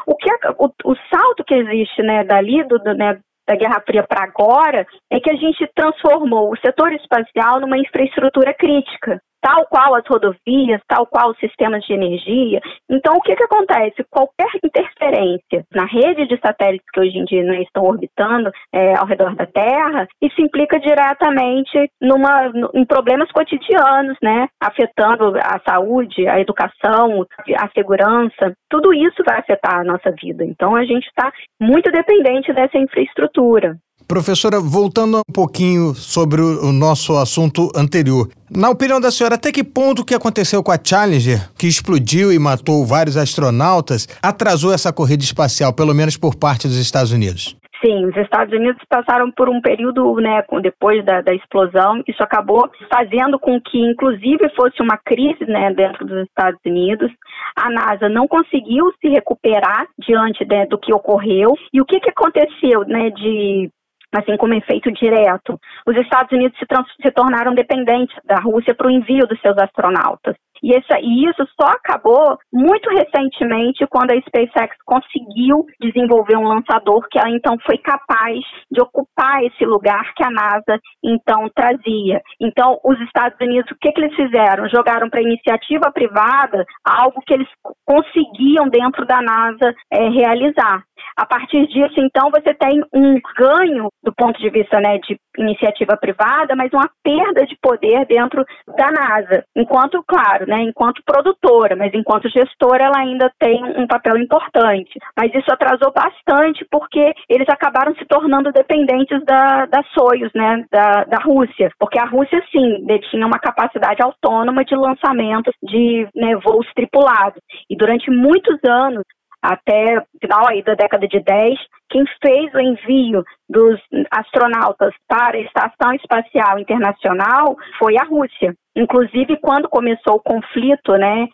O salto que existe, né, dali da Guerra Fria para agora é que a gente transformou o setor espacial numa infraestrutura crítica. tal qual as rodovias, tal qual os sistemas de energia. Então, o que acontece? Qualquer interferência na rede de satélites que hoje em dia, né, estão orbitando ao redor da Terra, isso implica diretamente em problemas cotidianos, né, afetando a saúde, a educação, a segurança. Tudo isso vai afetar a nossa vida. Então, a gente está muito dependente dessa infraestrutura. Professora, voltando um pouquinho sobre o nosso assunto anterior. Na opinião da senhora, até que ponto o que aconteceu com a Challenger, que explodiu e matou vários astronautas, atrasou essa corrida espacial, pelo menos por parte dos Estados Unidos? Sim, os Estados Unidos passaram por um período, né, depois da explosão. Isso acabou fazendo com que, inclusive, fosse uma crise, né, dentro dos Estados Unidos. A NASA não conseguiu se recuperar diante, né, do que ocorreu. E o que aconteceu, né, assim como efeito direto? Os Estados Unidos se tornaram dependentes da Rússia para o envio dos seus astronautas. E isso só acabou muito recentemente quando a SpaceX conseguiu desenvolver um lançador que ela então foi capaz de ocupar esse lugar que a NASA então trazia. Então, os Estados Unidos, o que eles fizeram? Jogaram para a iniciativa privada algo que eles conseguiam dentro da NASA realizar. A partir disso, então, você tem um ganho do ponto de vista, né, de iniciativa privada, mas uma perda de poder dentro da NASA. Enquanto, claro, né, enquanto produtora, mas enquanto gestora, ela ainda tem um papel importante. Mas isso atrasou bastante porque eles acabaram se tornando dependentes da Soyuz, né, da Rússia. Porque a Rússia, sim, detinha uma capacidade autônoma de lançamento de, né, voos tripulados. E durante muitos anos, até o final aí da década de 10, quem fez o envio dos astronautas para a Estação Espacial Internacional foi a Rússia. Inclusive, quando começou o conflito, né,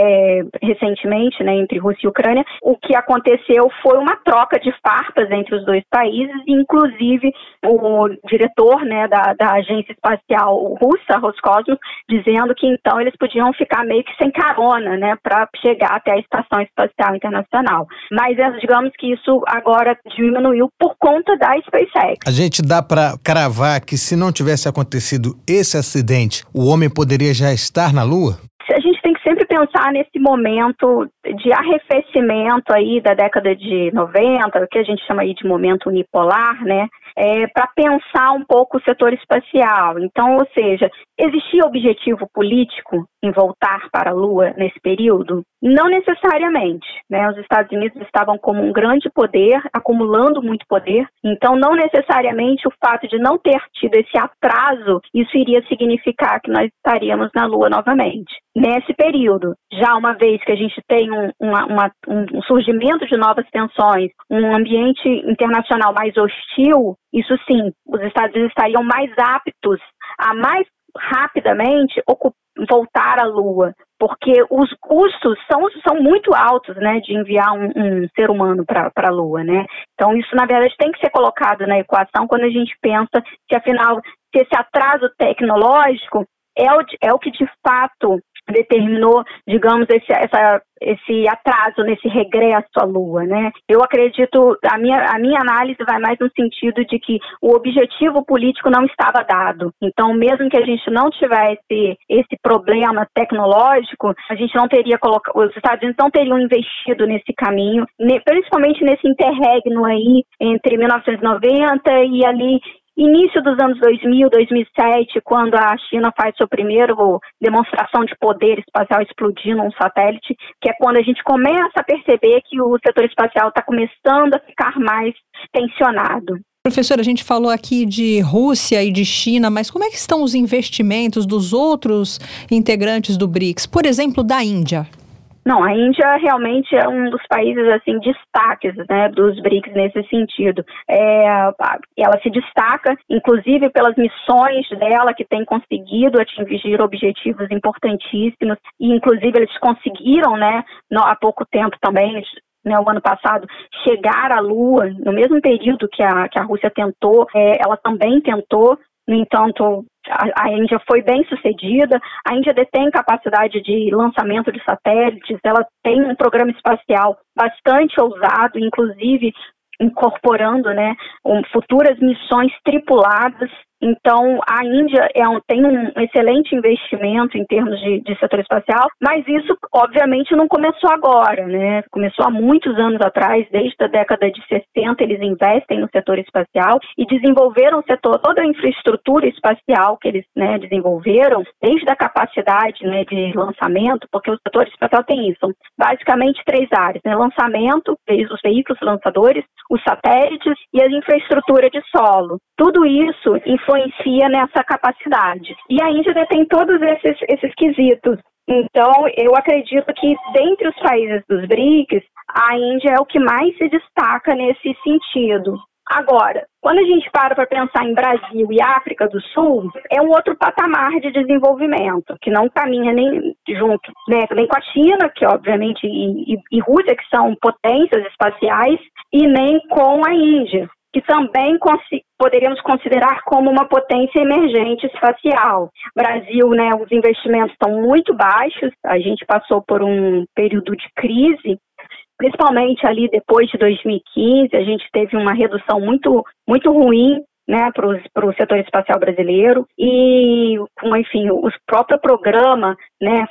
recentemente, né, entre Rússia e Ucrânia, o que aconteceu foi uma troca de farpas entre os dois países, inclusive o diretor, né, da agência espacial russa, Roscosmos, dizendo que então eles podiam ficar meio que sem carona, né, para chegar até a Estação Espacial Internacional. Mas digamos que isso agora diminuiu por conta da SpaceX. A gente dá para cravar que se não tivesse acontecido esse acidente, o homem poderia já estar na Lua? A gente tem que sempre pensar nesse momento de arrefecimento aí da década de 90, o que a gente chama aí de momento unipolar, né? Para pensar um pouco o setor espacial. Então, ou seja, existia objetivo político em voltar para a Lua nesse período? Não necessariamente, né? Os Estados Unidos estavam como um grande poder, acumulando muito poder, então não necessariamente o fato de não ter tido esse atraso, isso iria significar que nós estaríamos na Lua novamente. Nesse período, já uma vez que a gente tem um surgimento de novas tensões, um ambiente internacional mais hostil, isso sim, os Estados Unidos estariam mais aptos a mais rapidamente voltar à Lua, porque os custos são muito altos, né, de enviar um ser humano para a Lua, né? Então isso, na verdade, tem que ser colocado na equação quando a gente pensa que, afinal, se esse atraso tecnológico é o que, de fato, determinou, digamos, esse atraso nesse regresso à Lua, né? Eu acredito, a minha análise vai mais no sentido de que o objetivo político não estava dado. Então, mesmo que a gente não tivesse esse problema tecnológico, a gente não teria os Estados Unidos não teriam investido nesse caminho, principalmente nesse interregno aí entre 1990 e ali início dos anos 2000, 2007, quando a China faz sua primeira demonstração de poder espacial explodindo um satélite, que é quando a gente começa a perceber que o setor espacial está começando a ficar mais tensionado. Professora, a gente falou aqui de Rússia e de China, mas como é que estão os investimentos dos outros integrantes do BRICS, por exemplo, da Índia? Não, a Índia realmente é um dos países, assim, destaques, né, dos BRICS nesse sentido. Ela se destaca, inclusive, pelas missões dela, que tem conseguido atingir objetivos importantíssimos, e, inclusive, eles conseguiram, né, há pouco tempo também, né, o ano passado, chegar à Lua, no mesmo período que a Rússia tentou, ela também tentou. No entanto, a Índia foi bem sucedida, a Índia detém capacidade de lançamento de satélites, ela tem um programa espacial bastante ousado, inclusive incorporando, né, futuras missões tripuladas Então, a Índia tem um excelente investimento em termos de setor espacial, mas isso, obviamente, não começou agora, né? Começou há muitos anos atrás, desde a década de 60, eles investem no setor espacial e desenvolveram toda a infraestrutura espacial que eles, né, desenvolveram, desde a capacidade, né, de lançamento, porque o setor espacial tem isso, são basicamente 3 áreas, né? Lançamento, os veículos lançadores, os satélites e a infraestrutura de solo. Tudo isso influencia nessa capacidade. E a Índia tem todos esses quesitos. Então, eu acredito que, dentre os países dos BRICS, a Índia é o que mais se destaca nesse sentido. Agora, quando a gente para pensar em Brasil e África do Sul, é um outro patamar de desenvolvimento, que não caminha nem junto, né, nem com a China, que obviamente, e Rússia, que são potências espaciais, e nem com a Índia, que também poderíamos considerar como uma potência emergente espacial. Brasil, né, os investimentos estão muito baixos, a gente passou por um período de crise, principalmente ali depois de 2015, a gente teve uma redução muito, muito ruim, né, para o setor espacial brasileiro e, enfim, o próprio programa, né,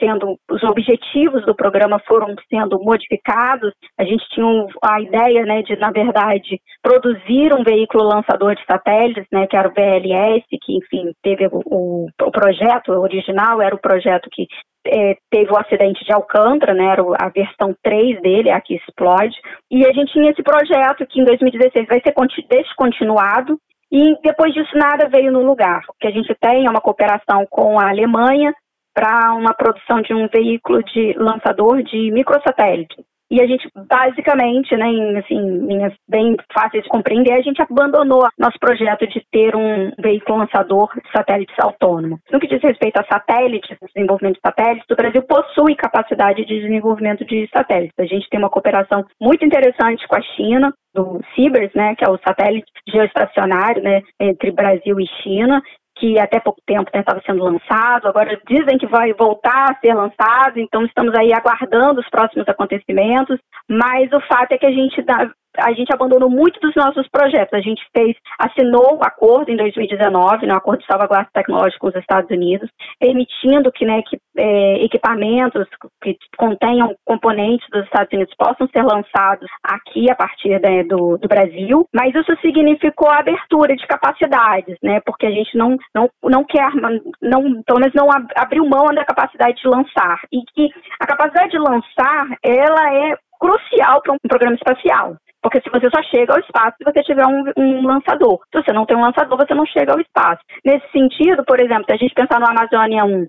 os objetivos do programa foram sendo modificados. A gente tinha a ideia, né, de, na verdade, produzir um veículo lançador de satélites, né, que era o VLS, que, enfim, teve o projeto original, era o projeto que teve o acidente de Alcântara, né, era a versão 3 dele, a que explode, e a gente tinha esse projeto que em 2016 vai ser descontinuado, e depois disso nada veio no lugar. O que a gente tem é uma cooperação com a Alemanha para uma produção de um veículo de lançador de microsatélite. E a gente, basicamente, né, em linhas bem fáceis de compreender, a gente abandonou nosso projeto de ter um veículo lançador de satélites autônomo. No que diz respeito a satélites, desenvolvimento de satélites, o Brasil possui capacidade de desenvolvimento de satélites. A gente tem uma cooperação muito interessante com a China, do CIBERS, né, que é o satélite geoestacionário, né, entre Brasil e China, que até pouco tempo estava sendo lançado, agora dizem que vai voltar a ser lançado, então estamos aí aguardando os próximos acontecimentos, mas o fato é que a gente abandonou muito dos nossos projetos. A gente assinou o acordo em 2019, né, o acordo de salvaguarda tecnológica com os Estados Unidos, permitindo que equipamentos que contenham componentes dos Estados Unidos possam ser lançados aqui a partir, né, do Brasil, mas isso significou a abertura de capacidades, né, porque a gente não quer, pelo menos não abriu mão da capacidade de lançar, e que a capacidade de lançar, ela é crucial para um programa espacial. Porque se você só chega ao espaço se você tiver um lançador. Se você não tem um lançador, você não chega ao espaço. Nesse sentido, por exemplo, se a gente pensar no Amazônia 1,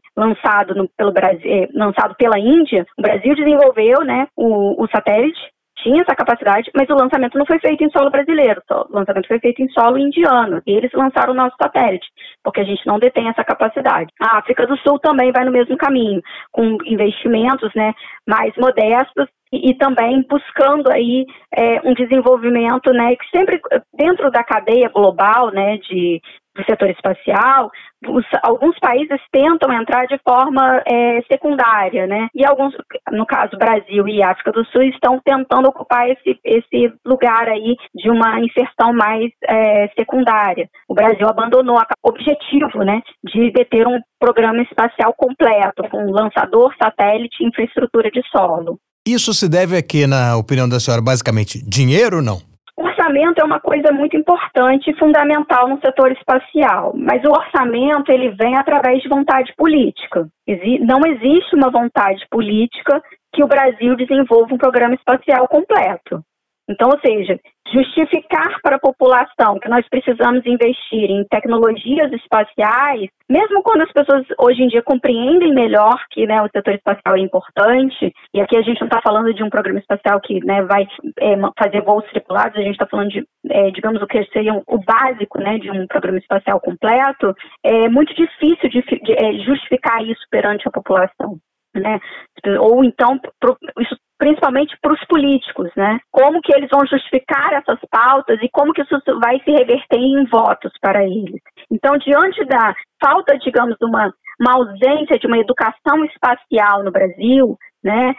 lançado pela Índia, o Brasil desenvolveu, né, o satélite, tinha essa capacidade, mas o lançamento não foi feito em solo brasileiro, o lançamento foi feito em solo indiano, e eles lançaram o nosso satélite, porque a gente não detém essa capacidade. A África do Sul também vai no mesmo caminho, com investimentos, né, mais modestos, e também buscando aí um desenvolvimento, né, que sempre dentro da cadeia global, né, do setor espacial, alguns países tentam entrar de forma secundária, né, e alguns, no caso Brasil e África do Sul, estão tentando ocupar esse lugar aí de uma inserção mais secundária. O Brasil abandonou o objetivo, né, de ter um programa espacial completo, com lançador, satélite e infraestrutura de solo. Isso se deve a quê, na opinião da senhora? Basicamente, dinheiro ou não? O orçamento é uma coisa muito importante e fundamental no setor espacial, mas o orçamento ele vem através de vontade política. Não existe uma vontade política que o Brasil desenvolva um programa espacial completo. Então, ou seja, justificar para a população que nós precisamos investir em tecnologias espaciais, mesmo quando as pessoas hoje em dia compreendem melhor que, né, o setor espacial é importante, e aqui a gente não está falando de um programa espacial que, né, vai fazer voos tripulados, a gente está falando de, digamos, o que seria o básico, né, de um programa espacial completo, é muito difícil de justificar isso perante a população, né? Ou então, isso principalmente para os políticos, né? Como que eles vão justificar essas pautas e como que isso vai se reverter em votos para eles. Então, diante da falta, digamos, de uma ausência de uma educação espacial no Brasil, né?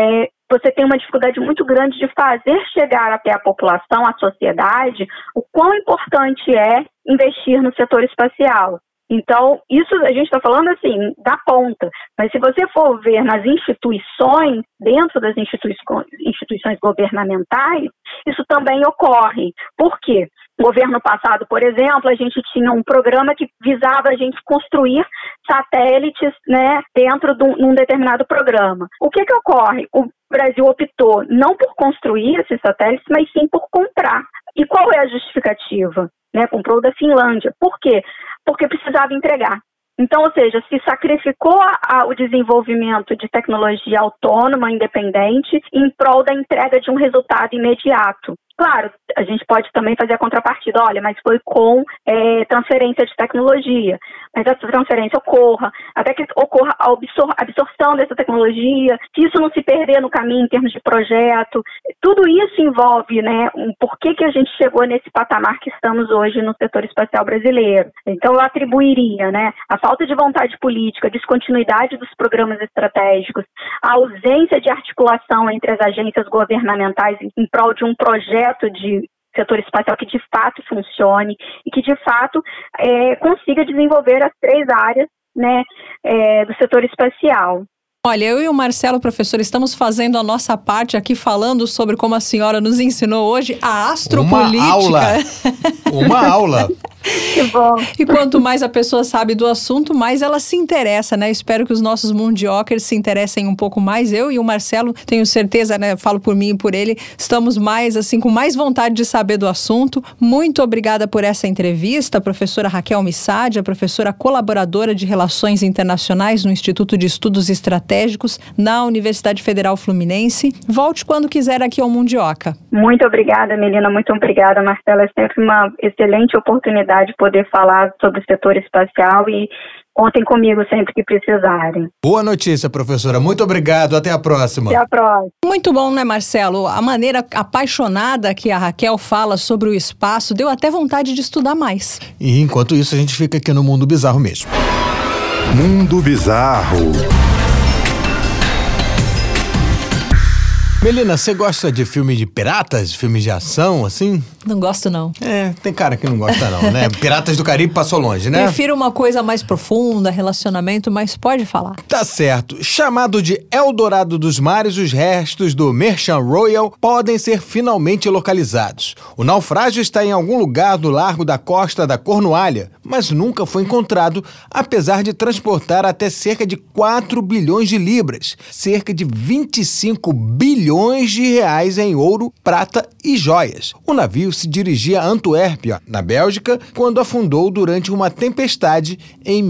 Você tem uma dificuldade muito grande de fazer chegar até a população, a sociedade, o quão importante é investir no setor espacial. Então, isso a gente está falando assim, da ponta. Mas se você for ver nas instituições, dentro das instituições governamentais, isso também ocorre. Por quê? No governo passado, por exemplo, a gente tinha um programa que visava a gente construir satélites, né, dentro de um determinado programa. O que ocorre? O Brasil optou não por construir esses satélites, mas sim por comprar. E qual é a justificativa? Comprou da Finlândia. Por quê? Porque precisava entregar. Então, ou seja, se sacrificou o desenvolvimento de tecnologia autônoma, independente, em prol da entrega de um resultado imediato. Claro, a gente pode também fazer a contrapartida, olha, mas foi com transferência de tecnologia, mas essa transferência ocorra, até que ocorra a absorção dessa tecnologia, se isso não se perder no caminho em termos de projeto, tudo isso envolve, né, por que a gente chegou nesse patamar que estamos hoje no setor espacial brasileiro. Então eu atribuiria, né, a falta de vontade política, a descontinuidade dos programas estratégicos, a ausência de articulação entre as agências governamentais em prol de um projeto de setor espacial que de fato funcione e que de fato consiga desenvolver as 3 áreas, né, do setor espacial. Olha, eu e o Marcelo, professor, estamos fazendo a nossa parte aqui falando sobre como a senhora nos ensinou hoje a astropolítica. Uma aula. Que bom. E quanto mais a pessoa sabe do assunto, mais ela se interessa, né? Espero que os nossos mundiocers se interessem um pouco mais. Eu e o Marcelo, tenho certeza, né? Falo por mim e por ele, estamos mais, assim, com mais vontade de saber do assunto. Muito obrigada por essa entrevista, professora Raquel Missadia, professora colaboradora de Relações Internacionais no Instituto de Estudos Estratégicos na Universidade Federal Fluminense. Volte quando quiser aqui ao Mundioca. Muito obrigada, Melina. Muito obrigada, Marcela. É sempre uma excelente oportunidade de poder falar sobre o setor espacial e contem comigo sempre que precisarem. Boa notícia, professora. Muito obrigado. Até a próxima. Até a próxima. Muito bom, né, Marcelo? A maneira apaixonada que a Raquel fala sobre o espaço deu até vontade de estudar mais. E enquanto isso, a gente fica aqui no Mundo Bizarro mesmo. Mundo Bizarro. Melina, você gosta de filme de piratas? Filmes de ação, assim? Não gosto, não. Tem cara que não gosta, não, né? Piratas do Caribe passou longe, né? Prefiro uma coisa mais profunda, relacionamento, mas pode falar. Tá certo. Chamado de Eldorado dos Mares, os restos do Merchant Royal podem ser finalmente localizados. O naufrágio está em algum lugar do largo da costa da Cornualha, mas nunca foi encontrado, apesar de transportar até cerca de 4 bilhões de libras, cerca de 25 bilhões de reais em ouro, prata e joias. O navio se dirigia a Antuérpia, na Bélgica, quando afundou durante uma tempestade em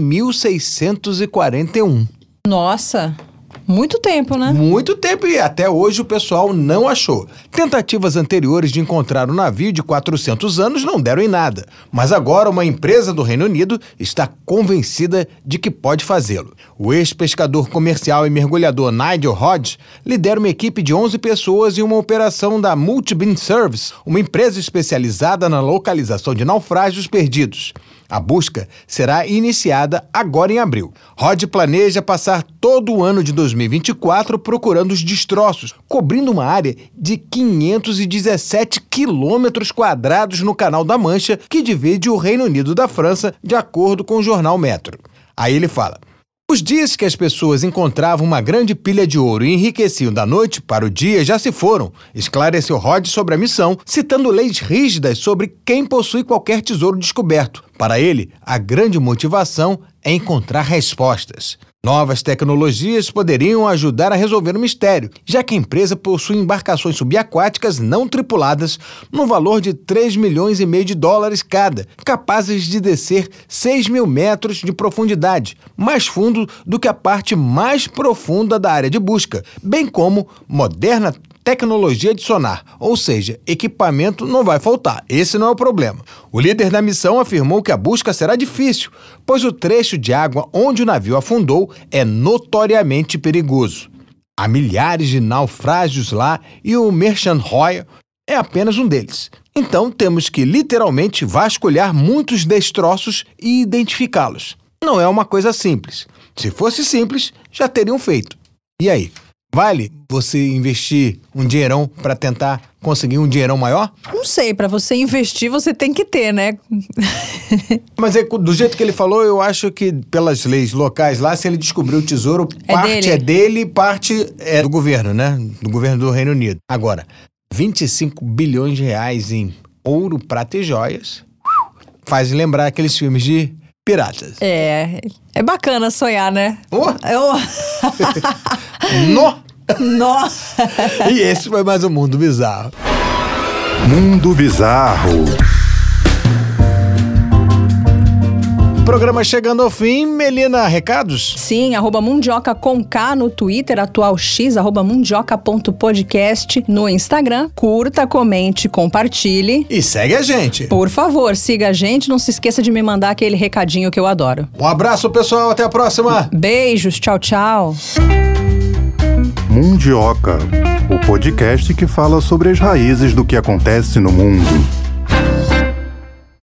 1641. Nossa, muito tempo, né? Muito tempo, e até hoje o pessoal não achou. Tentativas anteriores de encontrar o navio de 400 anos não deram em nada. Mas agora uma empresa do Reino Unido está convencida de que pode fazê-lo. O ex-pescador comercial e mergulhador Nigel Hodge lidera uma equipe de 11 pessoas em uma operação da Multi-Beam Service, uma empresa especializada na localização de naufrágios perdidos. A busca será iniciada agora em abril. Hodge planeja passar todo o ano de 2024 procurando os destroços, cobrindo uma área de 517 quilômetros quadrados no Canal da Mancha, que divide o Reino Unido da França, de acordo com o jornal Metro. Aí ele fala: os dias que as pessoas encontravam uma grande pilha de ouro e enriqueciam da noite para o dia já se foram, esclareceu Hodge sobre a missão, citando leis rígidas sobre quem possui qualquer tesouro descoberto. Para ele, a grande motivação é encontrar respostas. Novas tecnologias poderiam ajudar a resolver o mistério, já que a empresa possui embarcações subaquáticas não tripuladas no valor de 3,5 milhões de dólares cada, capazes de descer 6 mil metros de profundidade, mais fundo do que a parte mais profunda da área de busca, bem como moderna tecnologia de sonar, ou seja, equipamento não vai faltar, esse não é o problema. O líder da missão afirmou que a busca será difícil, pois o trecho de água onde o navio afundou é notoriamente perigoso. Há milhares de naufrágios lá e o Merchant Royal é apenas um deles. Então temos que literalmente vasculhar muitos destroços e identificá-los. Não é uma coisa simples. Se fosse simples, já teriam feito. E aí? Vale você investir um dinheirão para tentar conseguir um dinheirão maior? Não sei, para você investir você tem que ter, né? Mas do jeito que ele falou, eu acho que pelas leis locais lá, se ele descobrir o tesouro, parte é dele, parte é do governo, né? Do governo do Reino Unido. Agora, 25 bilhões de reais em ouro, prata e joias faz lembrar aqueles filmes de piratas. É bacana sonhar, né? Nossa! E esse foi mais um Mundo Bizarro. Mundo Bizarro. Programa chegando ao fim. Melina, recados? Sim, @Mundioca com K no Twitter, atual X, @mundioca.podcast no Instagram. Curta, comente, compartilhe. E segue a gente. Por favor, siga a gente. Não se esqueça de me mandar aquele recadinho que eu adoro. Um abraço, pessoal. Até a próxima. Beijos. Tchau, tchau. Mundioca, o podcast que fala sobre as raízes do que acontece no mundo.